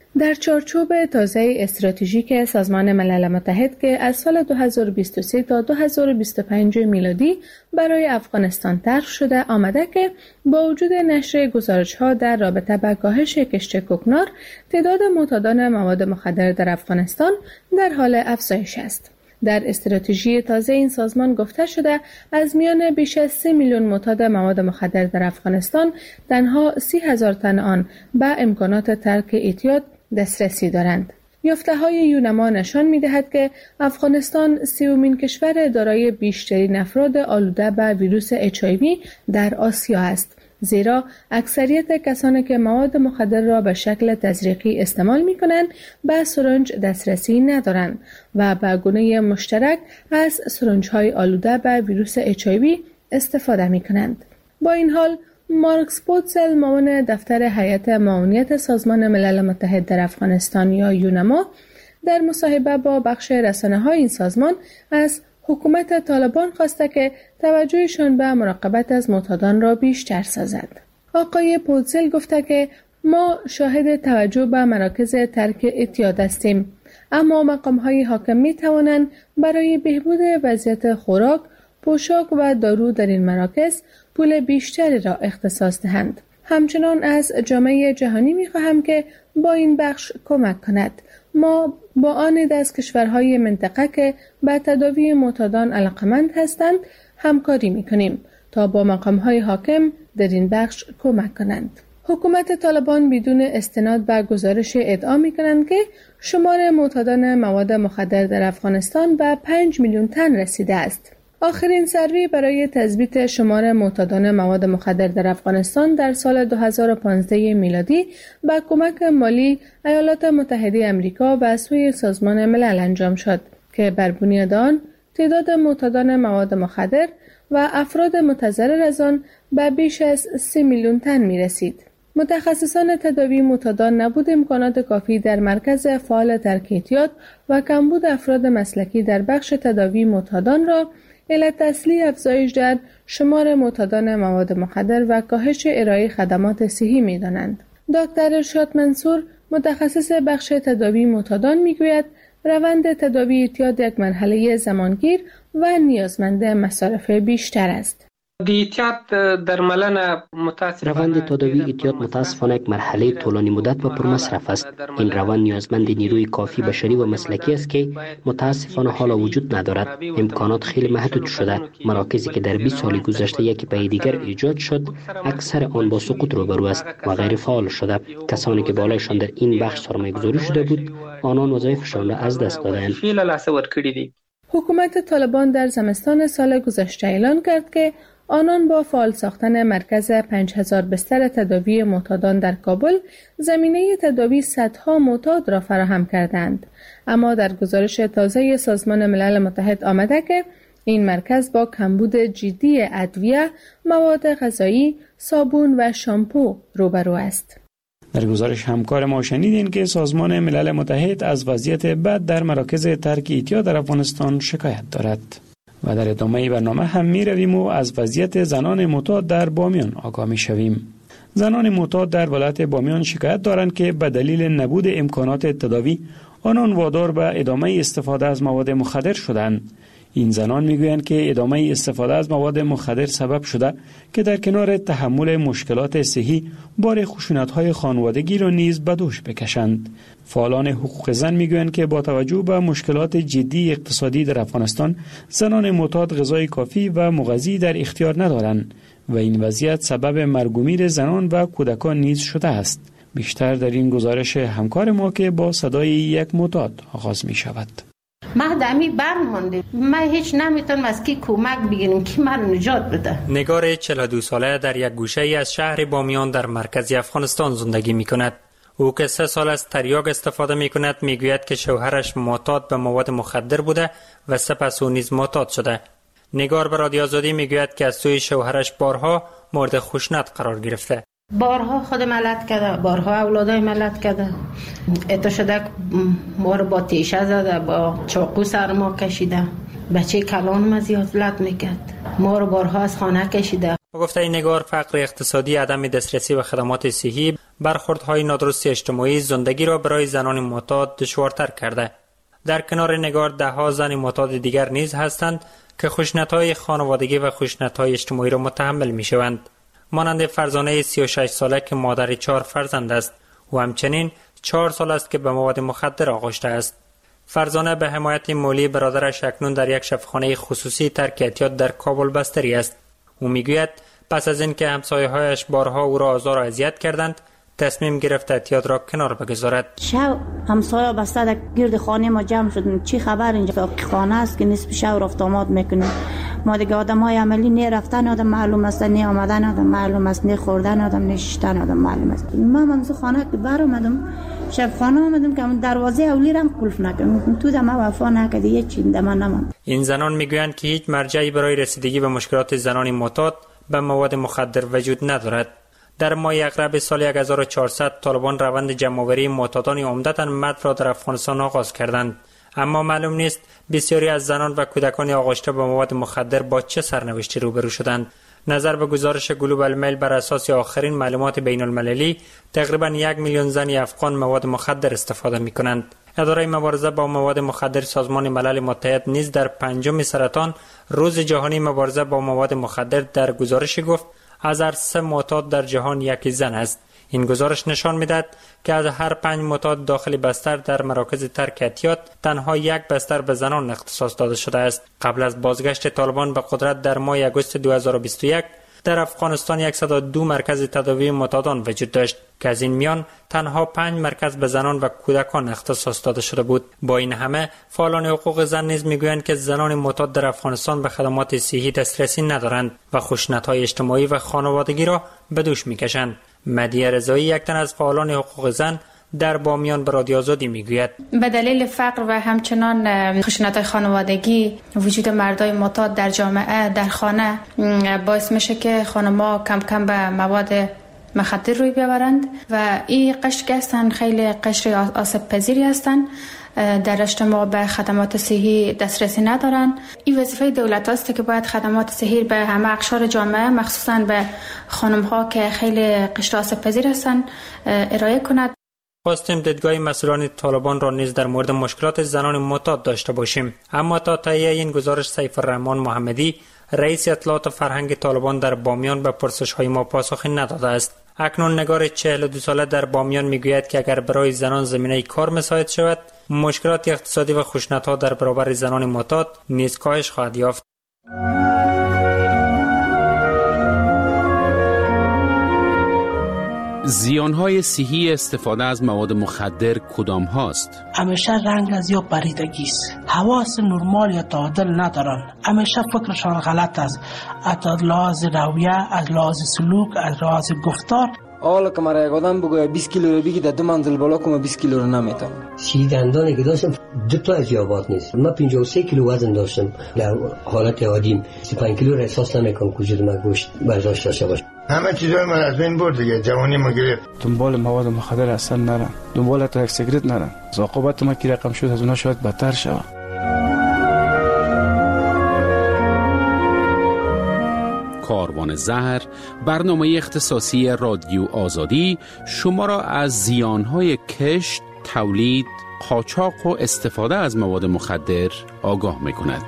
[SPEAKER 4] در چارچوب تازه استراتژیک سازمان ملل متحد که از سال دو هزار و بیست و سه تا دو هزار و بیست و پنج میلادی برای افغانستان طرح شده، آمده که با وجود نشر گزارش‌ها در رابطه با کاهش کشت کوکنار، تعداد معتادان مواد مخدر در افغانستان در حال افزایش است. در استراتژی تازه این سازمان گفته شده از میان بیش از سه میلیون معتاد مواد مخدر در افغانستان تنها سی هزار تن آن به امکانات ترک اعتیاد دسترسی دارند. یافته‌های یونما نشان می‌دهد که افغانستان سومین کشور دارای بیشترین افراد آلوده به ویروس اچ آی وی در آسیا است، زیرا اکثریت کسانی که مواد مخدر را به شکل تزریقی استعمال می‌کنند به سرنج دسترسی ندارند و به گونه مشترک از سرنج‌های آلوده به ویروس اچ آی وی استفاده می‌کنند. با این حال مارکس پوتسل، معاون دفتر هیئت معاونیت سازمان ملل متحد در افغانستان یا یونما، در مصاحبه با بخش رسانه‌های این سازمان از حکومت طالبان خواسته که توجهشان به مراقبت از معتادان را بیشتر سازد. آقای پوتسل گفته که ما شاهد توجه به مراکز ترک اعتیاد هستیم، اما مقام‌های حاکم می‌توانند برای بهبود وضعیت خوراک، پوشاک و دارو در این مراکز پول بیشتری را اختصاص دهند. همچنان از جامعه جهانی می‌خواهم که با این بخش کمک کند. ما با آن از کشورهای منطقه که به تداوی معتادان علاقمند هستند همکاری می‌کنیم تا با مقام‌های حاکم در این بخش کمک کنند. حکومت طالبان بدون استناد به گزارش ادعا می‌کنند که شمار معتادان مواد مخدر در افغانستان به پنج میلیون تن رسیده است. آخرین سروی برای تثبیت شمار معتادان مواد مخدر در افغانستان در سال دو هزار و پانزده میلادی با کمک مالی ایالات متحده آمریکا و سوی سازمان ملل انجام شد که بر بنیاد آن تعداد معتادان مواد مخدر و افراد متضرر از آن به بیش از سه میلیون تن می رسید. متخصصان تداوی معتادان نبود امکانات کافی در مرکز فعال ترک اعتیاد و کمبود افراد مسلکی در بخش تداوی معتادان را علت اصلی افزایش در شمار معتادان مواد مخدر و کاهش ارائه خدمات صحی می‌دانند. دکتر ارشاد منصور، متخصص بخش تداوی معتادان میگوید روند تداوی اعتیاد یک مرحله زمانگیر و نیازمند مصارف بیشتر است.
[SPEAKER 12] روند تداوی اعتیاد متاسفانه یک مرحله طولانی مدت و پرمصرف است. این روند نیازمند نیروی کافی بشری و مسلکی است که متاسفانه حالا وجود ندارد. امکانات خیلی محدود شده. مراکزی که در بیست سال گذشته یکی پای دیگر ایجاد شد، اکثر آن با سقوط روبرو است و غیر فعال شده. کسانی که بالایشان در این بخش سرمایه‌گذاری شده بود، آنان وظایفشان را از دست دادند.
[SPEAKER 4] حکومت طالبان در زمستان سال گذشته اعلان کرد که آنان با فعال ساختن مرکز پنج هزار بستر تداوی معتادان در کابل زمینه تداوی صدها معتاد را فراهم کردند، اما در گزارش تازه سازمان ملل متحد آمده که این مرکز با کمبود جدی ادویه، مواد غذایی، صابون و شامپو روبرو است.
[SPEAKER 8] در گزارش همکار ما شنیدین که سازمان ملل متحد از وضعیت بد در مراکز ترک اعتیاد در افغانستان شکایت دارد. و در ادامه برنامه هم می رویم و از وضعیت زنان معتاد در بامیان آگاه می شویم. زنان معتاد در ولایت بامیان شکایت دارند که به دلیل نبود امکانات تداوی آنان وادار به ادامه استفاده از مواد مخدر شدند. این زنان میگویند که ادامه استفاده از مواد مخدر سبب شده که در کنار تحمل مشکلات صحی بار خشونت‌های خانوادگی را نیز به دوش بکشند. فعالان حقوق زن میگویند که با توجه به مشکلات جدی اقتصادی در افغانستان، زنان معتاد غذای کافی و مغذی در اختیار ندارند و این وضعیت سبب مرگ و میر زنان و کودکان نیز شده است. بیشتر در این گزارش همکار ما که با صدای یک معتاد آغاز می شود.
[SPEAKER 9] ما دمی برمانده، ما هیچ نمیتونم از کی کمک بگیریم که ما رو نجات بده.
[SPEAKER 17] نگار چهل و دو ساله در یک گوشه ای از شهر بامیان در مرکز افغانستان زندگی می کند. او که سه سال از تریاک استفاده می کند می گوید که شوهرش معتاد به مواد مخدر بوده و سپس او نیز معتاد شده. نگار به رادیو آزادی می گوید که از سوی شوهرش بارها مورد خشونت قرار گرفته.
[SPEAKER 9] بارها خود ملت کرده، بارها اولادای ملت کرده. اتو شده ما رو با تیشه زده، با چاقو سر ما کشیده. بچه کلان ما زیادت میکرد. ما رو بارها از خانه کشیده.
[SPEAKER 17] با گفته نگار، فقر اقتصادی، عدم دسترسی به خدمات صحی، برخوردهای نادرست اجتماعی زندگی را برای زنان معتاد دشوارتر کرده. در کنار نگار ده ها زن معتاد دیگر نیز هستند که خشونت‌های خانوادگی و خشونت‌های اجتماعی را متحمل می‌شوند. مانند فرزانه سی و شش ساله که مادر چهار فرزند است و همچنین چهار سال است که به مواد مخدر آغشته است. فرزانه به حمایت مالی برادرش اکنون در یک شفاخانه خصوصی ترک اعتیاد در کابل بستری است. او میگوید پس از اینکه همسایه‌هایش بارها او را آزار و اذیت کردند، تصمیم گرفت اعتیاد را کنار بگذارد.
[SPEAKER 11] شب همسایه بسته در گرد خانه ما جمع شدن. چی خبر اینجا خانه است که نصف شب رفت آمد میکنه. ما دیگه آدم‌های عملی نه رفتن آدم معلوم است، نه آمدن آدم معلوم است، نه خوردن آدم، نه شیشتن آدم معلوم است. ما منزل خانه که بر آمدم، شب خانه آمدم که دروازه اولی را قلف نکردم. تو دم وفا نکردی یه چی دم نماند.
[SPEAKER 17] این زنان میگویند که هیچ مرجعی برای رسیدگی به مشکلات زنان معتاد به مواد مخدر وجود ندارد. در ماه اغرب سال هزار و چهارصد طالبان روند جمع‌آوری معتادان عمدتاً مرد را در افغانستان آغاز کردند، اما معلوم نیست بسیاری از زنان و کودکان آغشته به مواد مخدر با چه سرنوشتی روبرو شدند. نظر به گزارش گلوبال میل بر اساس آخرین معلومات بین المللی، تقریباً یک میلیون زن افغان مواد مخدر استفاده می‌کنند. اداره مبارزه با مواد مخدر سازمان ملل متحد نیز در پنجم سرطان روز جهانی مبارزه با مواد مخدر در گزارشی گفت از هر سه معتاد در جهان یکی زن است. این گزارش نشان می‌دهد که از هر پنج معتاد داخل بستر در مراکز ترک اعتیاد تنها یک بستر به زنان اختصاص داده شده است. قبل از بازگشت طالبان به قدرت در ماه آگوست دو هزار و بیست و یک در افغانستان صد و دو مرکز تداوی معتادان وجود داشت که از این میان تنها پنج مرکز به زنان و کودکان اختصاص داده شده بود. با این همه فعالان حقوق زن نیز میگویند که زنان معتاد در افغانستان به خدمات صحی دسترسی ندارند و خشونت‌های اجتماعی و خانوادگی را به دوش میکشند. مدیه رضایی، یک تن از فعالان حقوق زن، در بامیان به رادیو آزادی میگوید
[SPEAKER 13] به دلیل فقر و همچنان خشونت‌های خانوادگی، وجود مردای معتاد در جامعه در خانه باعث میشه که خانم‌ها کم کم به مواد مخدر روی بیاورند و این قشر که هستن خیلی قشر آسیب پذیری هستند. در اجتماع به خدمات صحی دسترسی ندارن. این وظیفه دولت است که باید خدمات صحی به همه اقشار جامعه، مخصوصا به خانم ها که خیلی قشر آسیب پذیر هستند، ارائه کند.
[SPEAKER 17] خواستیم دیدگاه مسئولان طالبان را نیز در مورد مشکلات زنان معتاد داشته باشیم، اما تا تهیه این گزارش سیف الرحمن محمدی، رئیس اطلاعات فرهنگ طالبان در بامیان به پرسش های ما پاسخی نداده است. اکنون نگار چهل و دو ساله در بامیان میگوید که اگر برای زنان زمینه کار مساعد شود، مشکلات اقتصادی و خشونت‌ها در برابر زنان معتاد نیز کاهش خواهد یافت.
[SPEAKER 6] زیانهای صحی استفاده از مواد مخدر کدام هاست؟
[SPEAKER 14] همیشه رنگ از یا پریدگی است، حواس نرمال یا تعادل ندارن، همیشه فکرشان غلط است، از لحاظ رویه، از لحاظ سلوک، از لحاظ گفتار.
[SPEAKER 15] حالا که مرا یک آدم بگوید بیست کیلو رو بگی در دو منزل بالا کنم بیست کیلو رو نمیتونم.
[SPEAKER 16] سی دندانی که داشتم دو تا از یابات نیست. من پنجاه و سه کیلو وزن داشتم. در حالت عادیم سی و پنج کیلو را احساس نمیکنم که وجود من گوشت برداشت داشته باشه.
[SPEAKER 26] همه چیزای من از بین برد دیگه، جوانی ما گرفت.
[SPEAKER 27] دنبال مواد مخدر اصلا نرم، دنبال تا یک سیگرت نرم. عاقبت ما که رقم شد از اونها شاید بدتر شود.
[SPEAKER 6] کاروان زهر، برنامه اختصاصی رادیو آزادی، شما را از زیانهای کشت، تولید، قاچاق و استفاده از مواد مخدر آگاه می‌کند.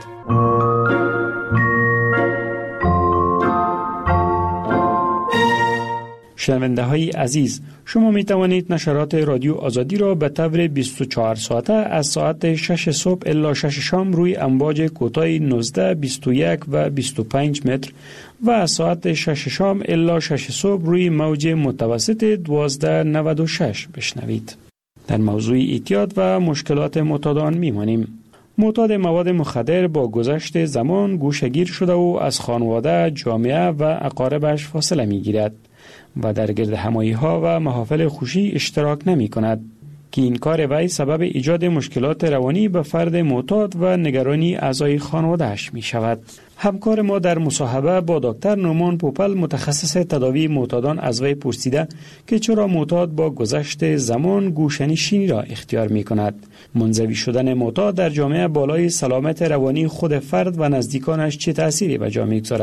[SPEAKER 8] شنونده های عزیز، شما می توانید نشرات رادیو آزادی را به طور بیست و چهار ساعته از ساعت شش صبح الی شش شام روی امواج کوتاه نوزده، بیست و یک و بیست و پنج متر و از ساعت شش شام الی شش صبح روی موج متوسط دوازده نود و شش بشنوید. در موضوع اعتیاد و مشکلات معتادان می مانیم. معتاد مواد مخدر با گذشت زمان گوشه‌گیر شده و از خانواده، جامعه و اقاربش فاصله می گیرد و در گرد همایی ها و محافل خوشی اشتراک نمی کند که این کار وی سبب ایجاد مشکلات روانی به فرد معتاد و نگرانی اعضای خانواده‌اش می شود. همکار ما در مصاحبه با دکتر نومان پوپل، متخصص تداوی معتادان، از وی پرسیده که چرا معتاد با گذشت زمان گوشه‌نشینی را اختیار می کند. منزوی شدن معتاد در جامعه بالای سلامت روانی خود فرد و نزدیکانش چه تأثیری به جا می‌گذارد؟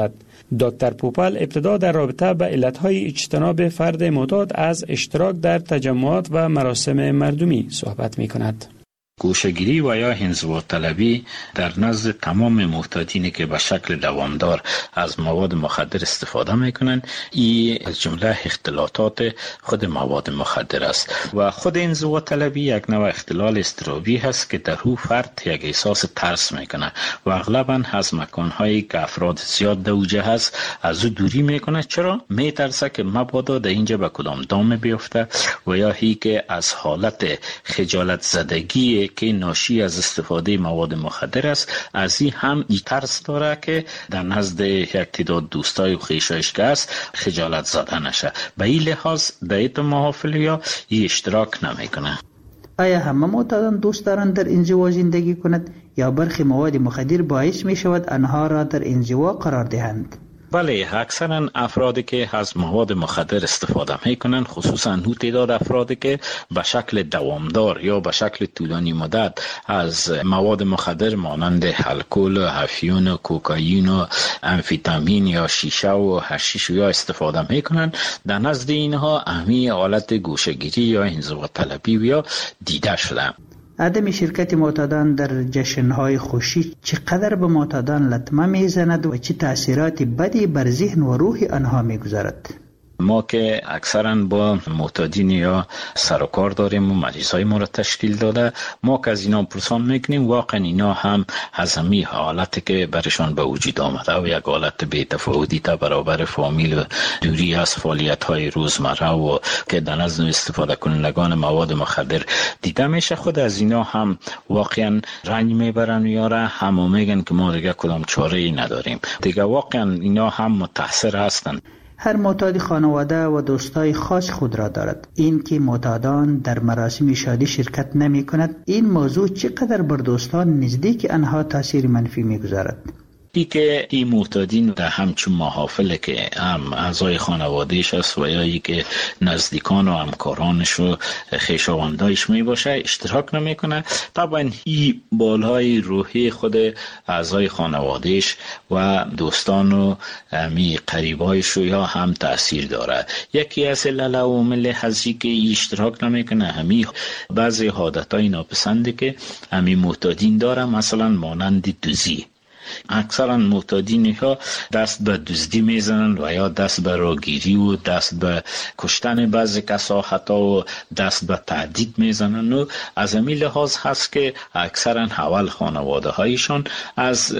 [SPEAKER 8] دکتر پوپل ابتدا در رابطه به علتهای اجتناب فرد معتاد از اشتراک در تجمعات و مراسم مردمی صحبت می کند.
[SPEAKER 10] گوشه‌گیری و یا انزوا طلبی در نزد تمام معتادینی که به شکل دوامدار از مواد مخدر استفاده میکنند، این از جمله اختلالات خود مواد مخدر است و خود انزوا طلبی یک نوع اختلال اضطرابی هست که در او فرد یک احساس ترس میکنه و اغلبا از مکانهایی که افراد زیاد در اوجه هست از او دوری میکنه. چرا؟ میترسه که مبادا در اینجا به کدام دام بیفته و یا هی که از حالت خجالت زدگی که ناشی از استفاده مواد مخدر است، از این هم ای ترس داره که در نزد یک تعداد دوستای و خویشایش که است خجالت زده نشه. به این لحاظ در این محافل یا ای اشتراک نمیکنه.
[SPEAKER 2] آیا همه معتادان دوست دارند در انزوا زندگی کند یا برخی مواد مخدر باعث می شود آنها را در انزوا قرار دهند؟
[SPEAKER 10] بله، اکثرا افرادی که از مواد مخدر استفاده میکنن، خصوصا اون تعداد افرادی که به شکل دوامدار یا به شکل طولانی مدت از مواد مخدر مانند الکل، افیون، کوکائین، امفیتامین یا شیشه و حشیش یا استفاده میکنن، در نزد اینها اهمی حالت گوشه‌گیری یا انزوا طلبی یا دیده شده.
[SPEAKER 2] عدم شرکت معتادان در جشن‌های خوشی چقدر به معتادان لطمه میزند و چه تأثیرات بدی بر ذهن و روح آنها میگذارد؟
[SPEAKER 10] ما که اکثرا با معتادین یا سر و کار داریم و مریضای ما را تشکیل داده، ما که از اینا پرسان میکنیم واقعا اینا هم از همین حالتی که برشان به وجود آمده و یک حالت بی‌تفاوتی تا برابر فامیل و دوری از فعالیت های روزمره و که در نزد استفاده کنندگان مواد مخدر دیده میشه، خود از اینا هم واقعا رنج میبرن یاره، هم میگن که ما دیگه کدام چاره ای نداریم. دیگه واقعا اینا هم متاثر هستن.
[SPEAKER 2] هر معتاد خانواده و دوستای خاص خود را دارد. این که معتادان در مراسم شادی شرکت نمی کند، این موضوع چقدر بر دوستان نزدیک آنها تاثیر منفی می گذارد؟
[SPEAKER 10] ای که این معتادین در همچون محافل که هم اعضای خانوادهش است و یا ای که نزدیکان و همکارانش و خویشاوندایش می باشه اشتراک نمی کنه، طبعا این بالهای روحی خود اعضای خانوادهش و دوستان و می قریبایش یا هم تاثیر داره. یکی از علل و عوامل هستی که اشتراک نمی کنه همین بعضی عادتهای ناپسندی که همین معتادین داره، مثلا مانند دوزی. اکثرا معتادین ها دست به دزدی میزنن و یا دست به راگیری و دست به کشتن بعضی کسا حتی و دست به تعدید میزنن و از همین لحاظ هست که اکثرا اول خانواده هایشان از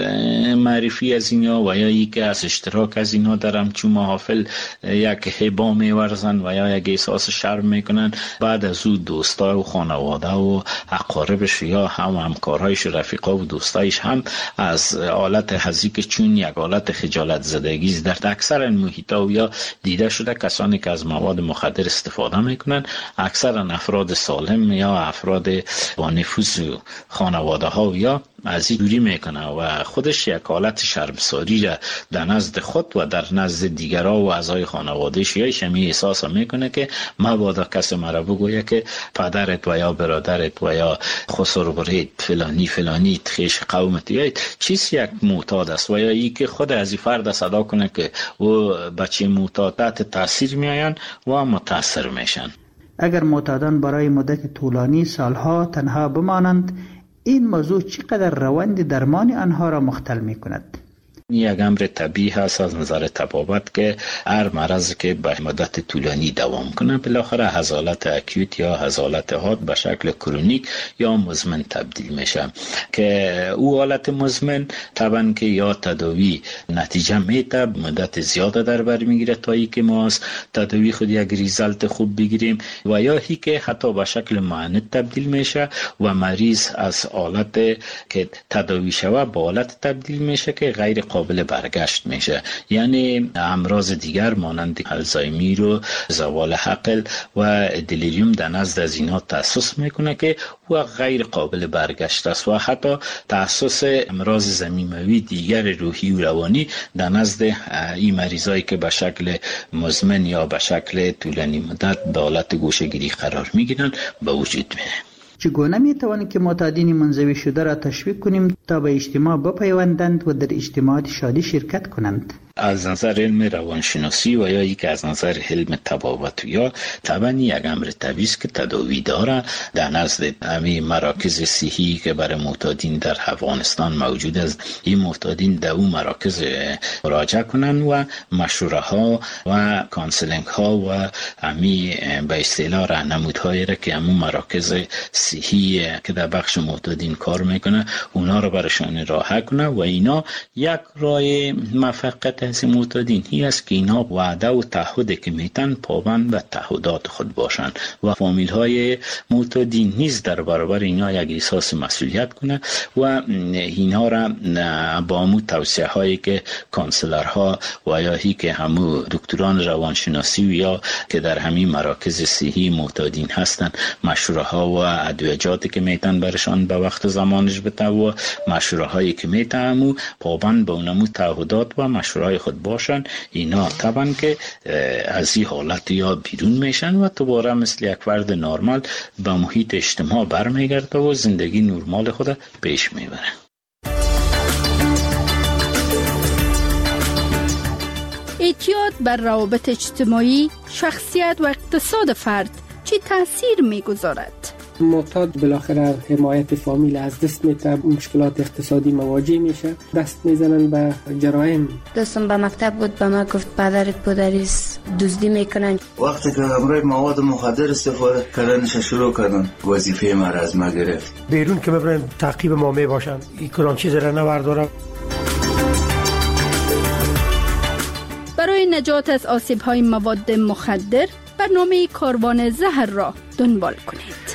[SPEAKER 10] معرفی از اینا و یا ای که از اشتراک از اینا در همچون محافل یک هبا میورزن و یا یک احساس شرم میکنن، بعد از او دوستا و خانواده و اقاربش یا هم همکارهایش رفیقا و دوستایش هم از حالت حزیک چون یک حالت خجالت زدگی در اکثر محیطا یا دیده شده کسانی که از مواد مخدر استفاده میکنن اکثرا افراد سالم یا افراد با نفوذ خانواده ها یا از این دوری میکنه و خودش یک حالت شرمساری را در نزد خود و در نزد دیگرها و اعضای خانوادهش یا شمی احساس میکنه که مبادا کسی مرا بگویه که پدرت و یا برادرت و یا خسرورت فلانی فلانی خیش قومت یا چیز یک معتاد است و یا ای که خود از این فرد صدا کنه که و بچه معتادت تاثیر میآین و متاثر میشن.
[SPEAKER 2] اگر معتادان برای مدت طولانی سالها تنها بمانند، این موضوع چقدر روند درمان آنها را مختل می کند؟
[SPEAKER 10] یک امر طبیعی هست از نظر طبابت که هر مرض که به مدت طولانی دوام کنه بالاخره از حالت اکیوت یا از حالت حاد به شکل کرونیک یا مزمن تبدیل میشه که او حالت مزمن طبعا که یا تداوی نتیجه میده مدت زیاده در بر میگیره تا ای که ما از تداوی خود یک ریزالت خوب بگیریم و یا هی که حتی به شکل معند تبدیل میشه و مریض از حالت که تداوی شوه به حالت تبدیل میشه که غیر قابل برگشت میشه، یعنی امراض دیگر مانند الزایمر و زوال عقل و دلیریوم در نزد از اینا تأسس میکنه که و غیر قابل برگشت است و حتی تأسس امراض ضمیموی دیگر روحی و روانی در نزد این مریضایی که به شکل مزمن یا به شکل طولانی مدت به حالت گوشه‌گیری قرار میگیرن به وجود میاد.
[SPEAKER 2] چگونه میتوانیم که معتادین منزوی شده را تشویق کنیم تا به اجتماع بپیوندند و در اجتماعات شادی شرکت کنند؟
[SPEAKER 10] از نظر علم روانشناسی و یا یک از نظر علم طبابت یا طبعا یک امر طبیعی است که تداوی داره. در نزد همین مراکز صحی که برای معتادین در افغانستان موجود است، این معتادین در اون مراکز مراجعه کنن و مشوره ها و کانسلینگ ها و همین به اصطلاح راهنمودهایی را که همون مراکز صحی که در بخش معتادین کار میکنه اونا رو برشان راه کنه و اینا یک راه موفقیت از معتادین هی است که اینا وعده و تعهد که میتن پابند به تعهدات خود باشند و فامیل های معتادین نیز در برابر اینا یک احساس مسئولیت کنه و اینا را با همون توصیه هایی که کانسلرها و یا هی که همون دکتران روانشناسی و یا که در همین مراکز صحی معتادین هستند مشوره ها و ادویجاتی که میتن برشان به وقت زمانش بده و مشوره هایی که میتن پابند به اونمو تعهدات و مشوره های خود باشن، اینا طبعا که از این حالت یا بیرون میشن و دوباره مثل یک فرد نرمال به محیط اجتماع برمیگرده و زندگی نرمال خود پیش میبره.
[SPEAKER 7] اعتیاد بر روابط اجتماعی، شخصیت و اقتصاد فرد چه تاثیر میگذارد؟
[SPEAKER 18] معتاد بالاخره حمایت فامیل از دست میده، مشکلات اقتصادی مواجه میشه، دست میزنن به جرایم.
[SPEAKER 19] دوستم به مکتب بود به ما گفت پدرت پدریست دزدی میکنن.
[SPEAKER 20] وقتی که همراه مواد مخدر استفاده کردنش شروع کردن وظیفه ما را از ما گرفت.
[SPEAKER 21] بیرون که ببرن تعقیب ما میباشن، این کلان چیز را نبردارم.
[SPEAKER 7] برای نجات از آسیب‌های مواد مخدر برنامه کاروان زهر را دنبال کنید.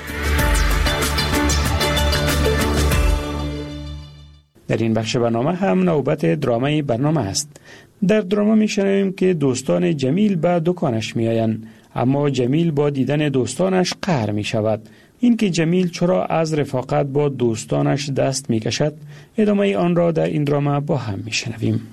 [SPEAKER 8] در این بخش برنامه هم نوبت درامای برنامه است. در دراما میشنویم که دوستان جمیل به دکانش میآیند، اما جمیل با دیدن دوستانش قهر می شود. اینکه جمیل چرا از رفاقت با دوستانش دست می کشد، ادامه آن را در این دراما با هم میشنویم.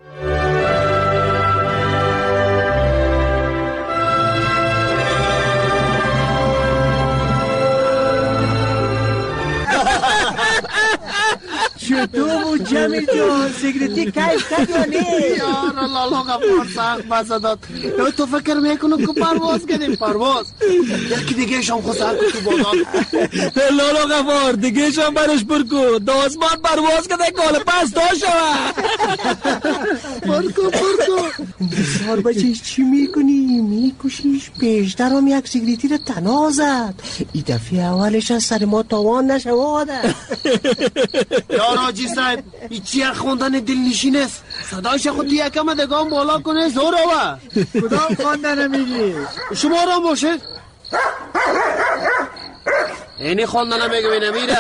[SPEAKER 25] چطور بود جمیل جان؟ سیگریتی کیف کرد یا نه؟ یار لالا غفار سخت بسه داد. تو فکر میکنم که پرواز کردیم؟ پرواز یکی دیگه شام خود سر کن تو بادان. لالا غفار دیگه شام برش برکو دازمان پرواز کرده کال پس دا شوه. برکو برکو بسیار بچهش چی میکنی؟ میکشیش پیشتر هم یک سیگریتی رو تنها زد. این دفعه اولش از سر ما تاوان نشواده. یا راجی صاحب این چیه خوندن دل نشین است؟ صدایش خود یکم دگام بالا کنه زور آوه. کدام خوندن میگی؟ شما را باشه اینی خوندن میگه بینه میره.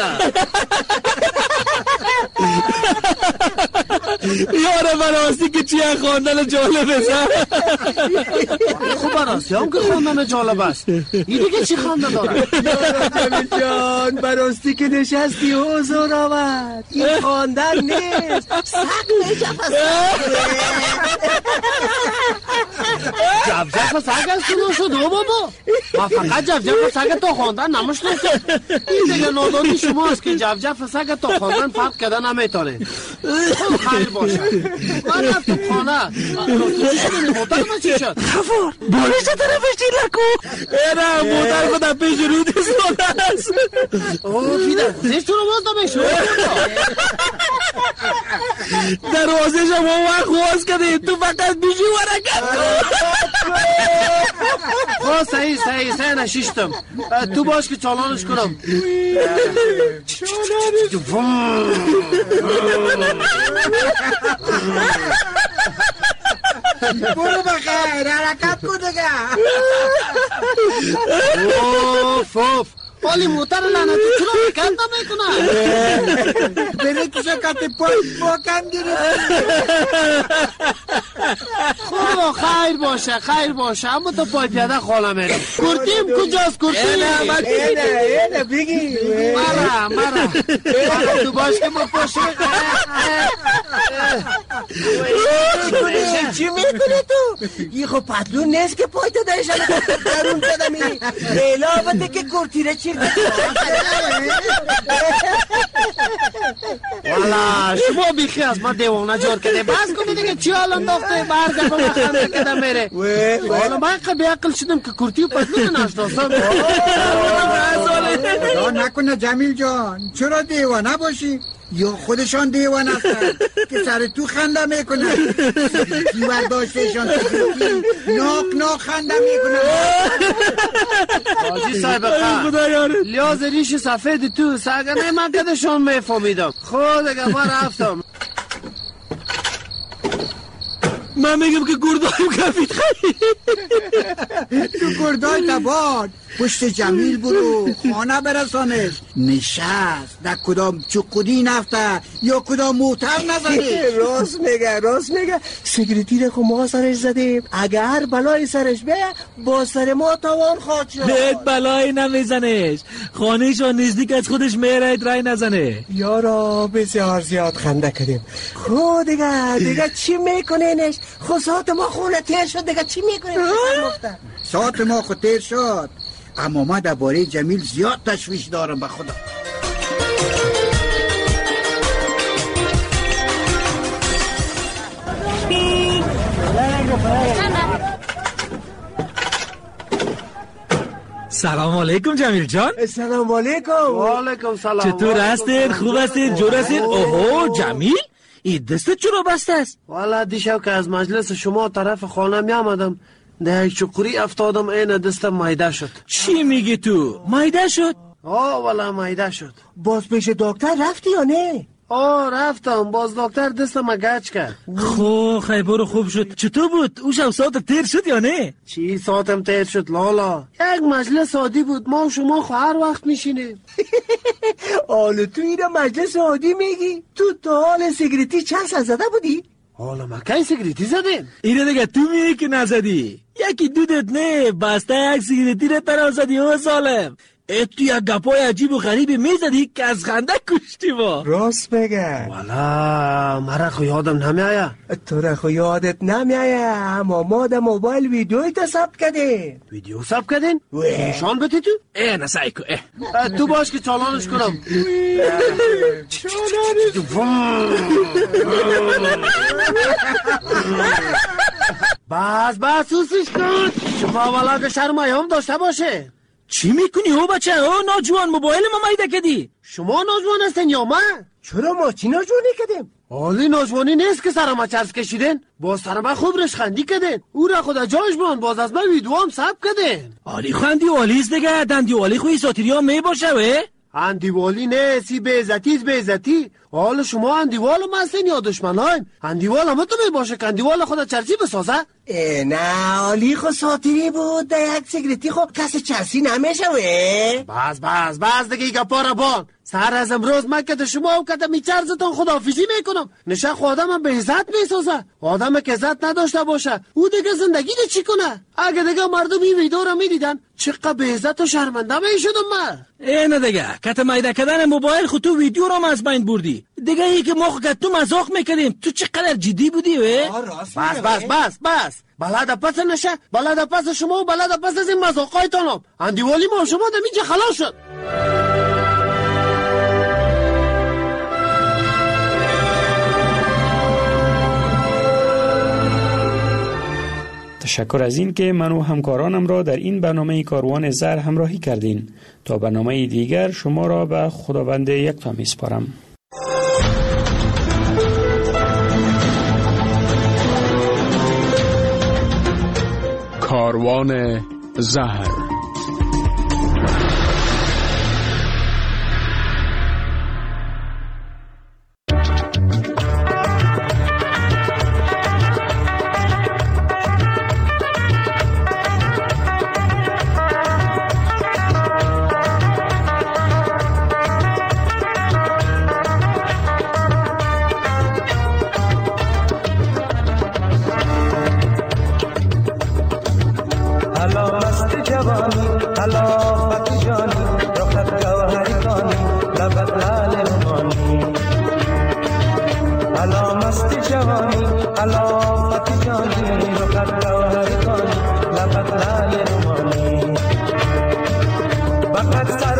[SPEAKER 25] یاره براستی که چیه خوندن جالب است. خب براستی هم که خوندن جالب است. این دیگه چی خونده داره؟ جمیل جان براستی که نشستی حضور آورد. این خوندن نیست، سق نجف است. جف جف سگ است تو شده بابا. ما فقط جف جف سگ تو خوندن نمشنم. این دیگه نادانی شما است که جف جف سگ تو خوندن فرق کده نمیتونه. خیلی باشه من رفتم خانه. موتر ما چی شد؟ خفار بارش طرفش چی لکو؟ ایره موتر خود پیش رود استاده است. اوه فیده زیش تو رو باز نمیشو. دروازه شما وقت خواست کده تو فقط بیشی ورکت کن. خواه صحیح صحیح صحیح نشیشتم. تو باش که چالانش کنم. برو بخیر حرکت کن دیگه. اوف اوف ولی موتر لعنتی چرا حرکت نمیکنه؟ بره کشه کتی پای پاکم گرفت. خب خیر باشه خیر باشه اما تو پای پیاده خاله میرم. کرتیم کجاست کرتیم؟ اینه اینه اینه بگی مرا مرا مرا تو باش که ما پاشه. چی میکنی تو؟ این خب پتلون نیست که پای تو دایشن درون کدمی. لیلا بده که کرتی را چیر والا شما بیخی از ما دیوانه جور کده بس کنی دیگه چی حال انداخته برگه با خنده کده میره والا من قبی عقل شدم که کرتی و پتلون نشناسم
[SPEAKER 1] خدا نکنه جمیل جان چرا دیوانه باشی یا خودشان دیوانه هستن که سر تو خنده میکنن سیگریتی برداشتشان سیگریتی ناک ناک خنده میکنن
[SPEAKER 25] حاجی صاحب خان لیاز ریش سفید تو سگنه من کدشان میفهمیدم خود اگه من رفتم
[SPEAKER 1] من میگم که گردایم کفید خیلی تو گردای تباد پشت جمیل برو خانه برسانش نشست در کدام چقودی نفته یا کدام موتر نزده
[SPEAKER 25] راست میگه راست میگه سیگریتی رو ما سرش زدیم اگر بلای سرش به با سر ما توان خواهد شد
[SPEAKER 3] بهت بلای نمیزنش خانهشان نزدیک از خودش میره رای نزنه
[SPEAKER 25] یارا بسیار زیاد خنده کردیم خود دیگه دیگه چی میکنینش خود ساعت ما خونه تیر شد دیگه چی میکنین
[SPEAKER 1] ساعت ما خود تیر شد اما ما در باره جمیل زیاد تشویش دارم به خدا
[SPEAKER 3] سلام علیکم جمیل جان.
[SPEAKER 25] سلام علیکم. و علیکم سلام.
[SPEAKER 3] چطور هستید؟ خوب هستید؟ جور هستید؟ اوهو جمیل این دستت چرا بسته است؟
[SPEAKER 25] والا دیشب که از مجلس شما طرف خانه می آمدم ده چقوری افتادم این دستم مایده شد.
[SPEAKER 3] چی میگی تو؟ مایده شد؟
[SPEAKER 25] آه والا مایده شد.
[SPEAKER 1] باز پیش دکتر رفتی یا نه؟
[SPEAKER 25] آه رفتم باز دکتر دستم گچ کرد.
[SPEAKER 3] خو خیبر خوب شد. چطور بود؟ او شب ساعت تیر شد یا نه؟
[SPEAKER 25] چی ساعتم تیر شد لالا؟ یک مجلس عادی بود ما و شما خو هر وقت میشینیم.
[SPEAKER 1] حالا تو این مجلس عادی میگی؟ تو تا حال سیگریتی چند سال زده بودی؟
[SPEAKER 25] حالا ما کی سیگریتی زدیم؟
[SPEAKER 3] اینه دیگه تو میگی که نزدی. یکی دودت نه بسته یک سیگریتی رو ترا زدی او سالم. ات تو یک گپای عجیب و غریبی میزدی که از خنده کشتی با.
[SPEAKER 1] راست بگه
[SPEAKER 25] والا مرا خو یادم نمیایه.
[SPEAKER 1] تو را خو یادت نمیایه اما ما در موبایل ویدیوی تا ثبت کردیم.
[SPEAKER 25] ویدیو ثبت کردین؟ نشان بدی تو؟
[SPEAKER 3] اه نسایی کو اه
[SPEAKER 25] تو باش که چالانش کنم. چالانش بس بس سوسش کن شما والا که شرمای هم داشته باشه.
[SPEAKER 3] چی میکنی او بچه او ناجوان موبایل ما مایده کدی؟
[SPEAKER 25] شما ناجوان هستین یا من؟
[SPEAKER 1] چرا ما چی ناجوانی کدیم؟
[SPEAKER 25] حالی ناجوانی نیست که سر ما چرس کشیدین باز سر ما خوب رشخندی کدین او را خدا جاش بان باز از من ویدیو هم سب کدین.
[SPEAKER 3] حالی خندی والیست دیگه دندی والی خوی ساتیری هم می باشه وی؟
[SPEAKER 25] اندیوالی نه سی بیزتیز بیزتی حالا شما اندیوال هم هستین یا دشمن هایم اندیوال هم تو می باشه که اندیوال خدا چرسی بسازه
[SPEAKER 1] نه حالی خود ساتیری بود ده یک سیگریتی خود کسی چرسی نمیشه وی
[SPEAKER 25] بس بس بس دیگه ایگا پارا بان سر از امروز من که شما و که می چرزتون خداحافظی میکنم نشه خود آدم به عزت میسازه آدم که عزت نداشته باشه او دیگه زندگی ده چی کنه اگه دیگه مردم این ویدیو رو میدیدن چقدر به عزت و شرمنده میشدم من
[SPEAKER 3] اینه دیگه کت مایده کردن موبایل خود تو ویدیو رو از بین بردی دیگه ای که ما خود تو مزاق میکردیم تو چقدر جدی بودی وی
[SPEAKER 25] بس بس بس بس بلد پس نشه بلد پس شما و بلد پس از این مزاقایتانم اندیوالی ما شما در اینجا خلاص شد.
[SPEAKER 8] تشکر از این که من و همکارانم را در این برنامه کاروان زهر همراهی کردین. تا برنامه دیگر شما را به خداوند یکتا میسپارم.
[SPEAKER 6] کاروان زهر.
[SPEAKER 5] Let's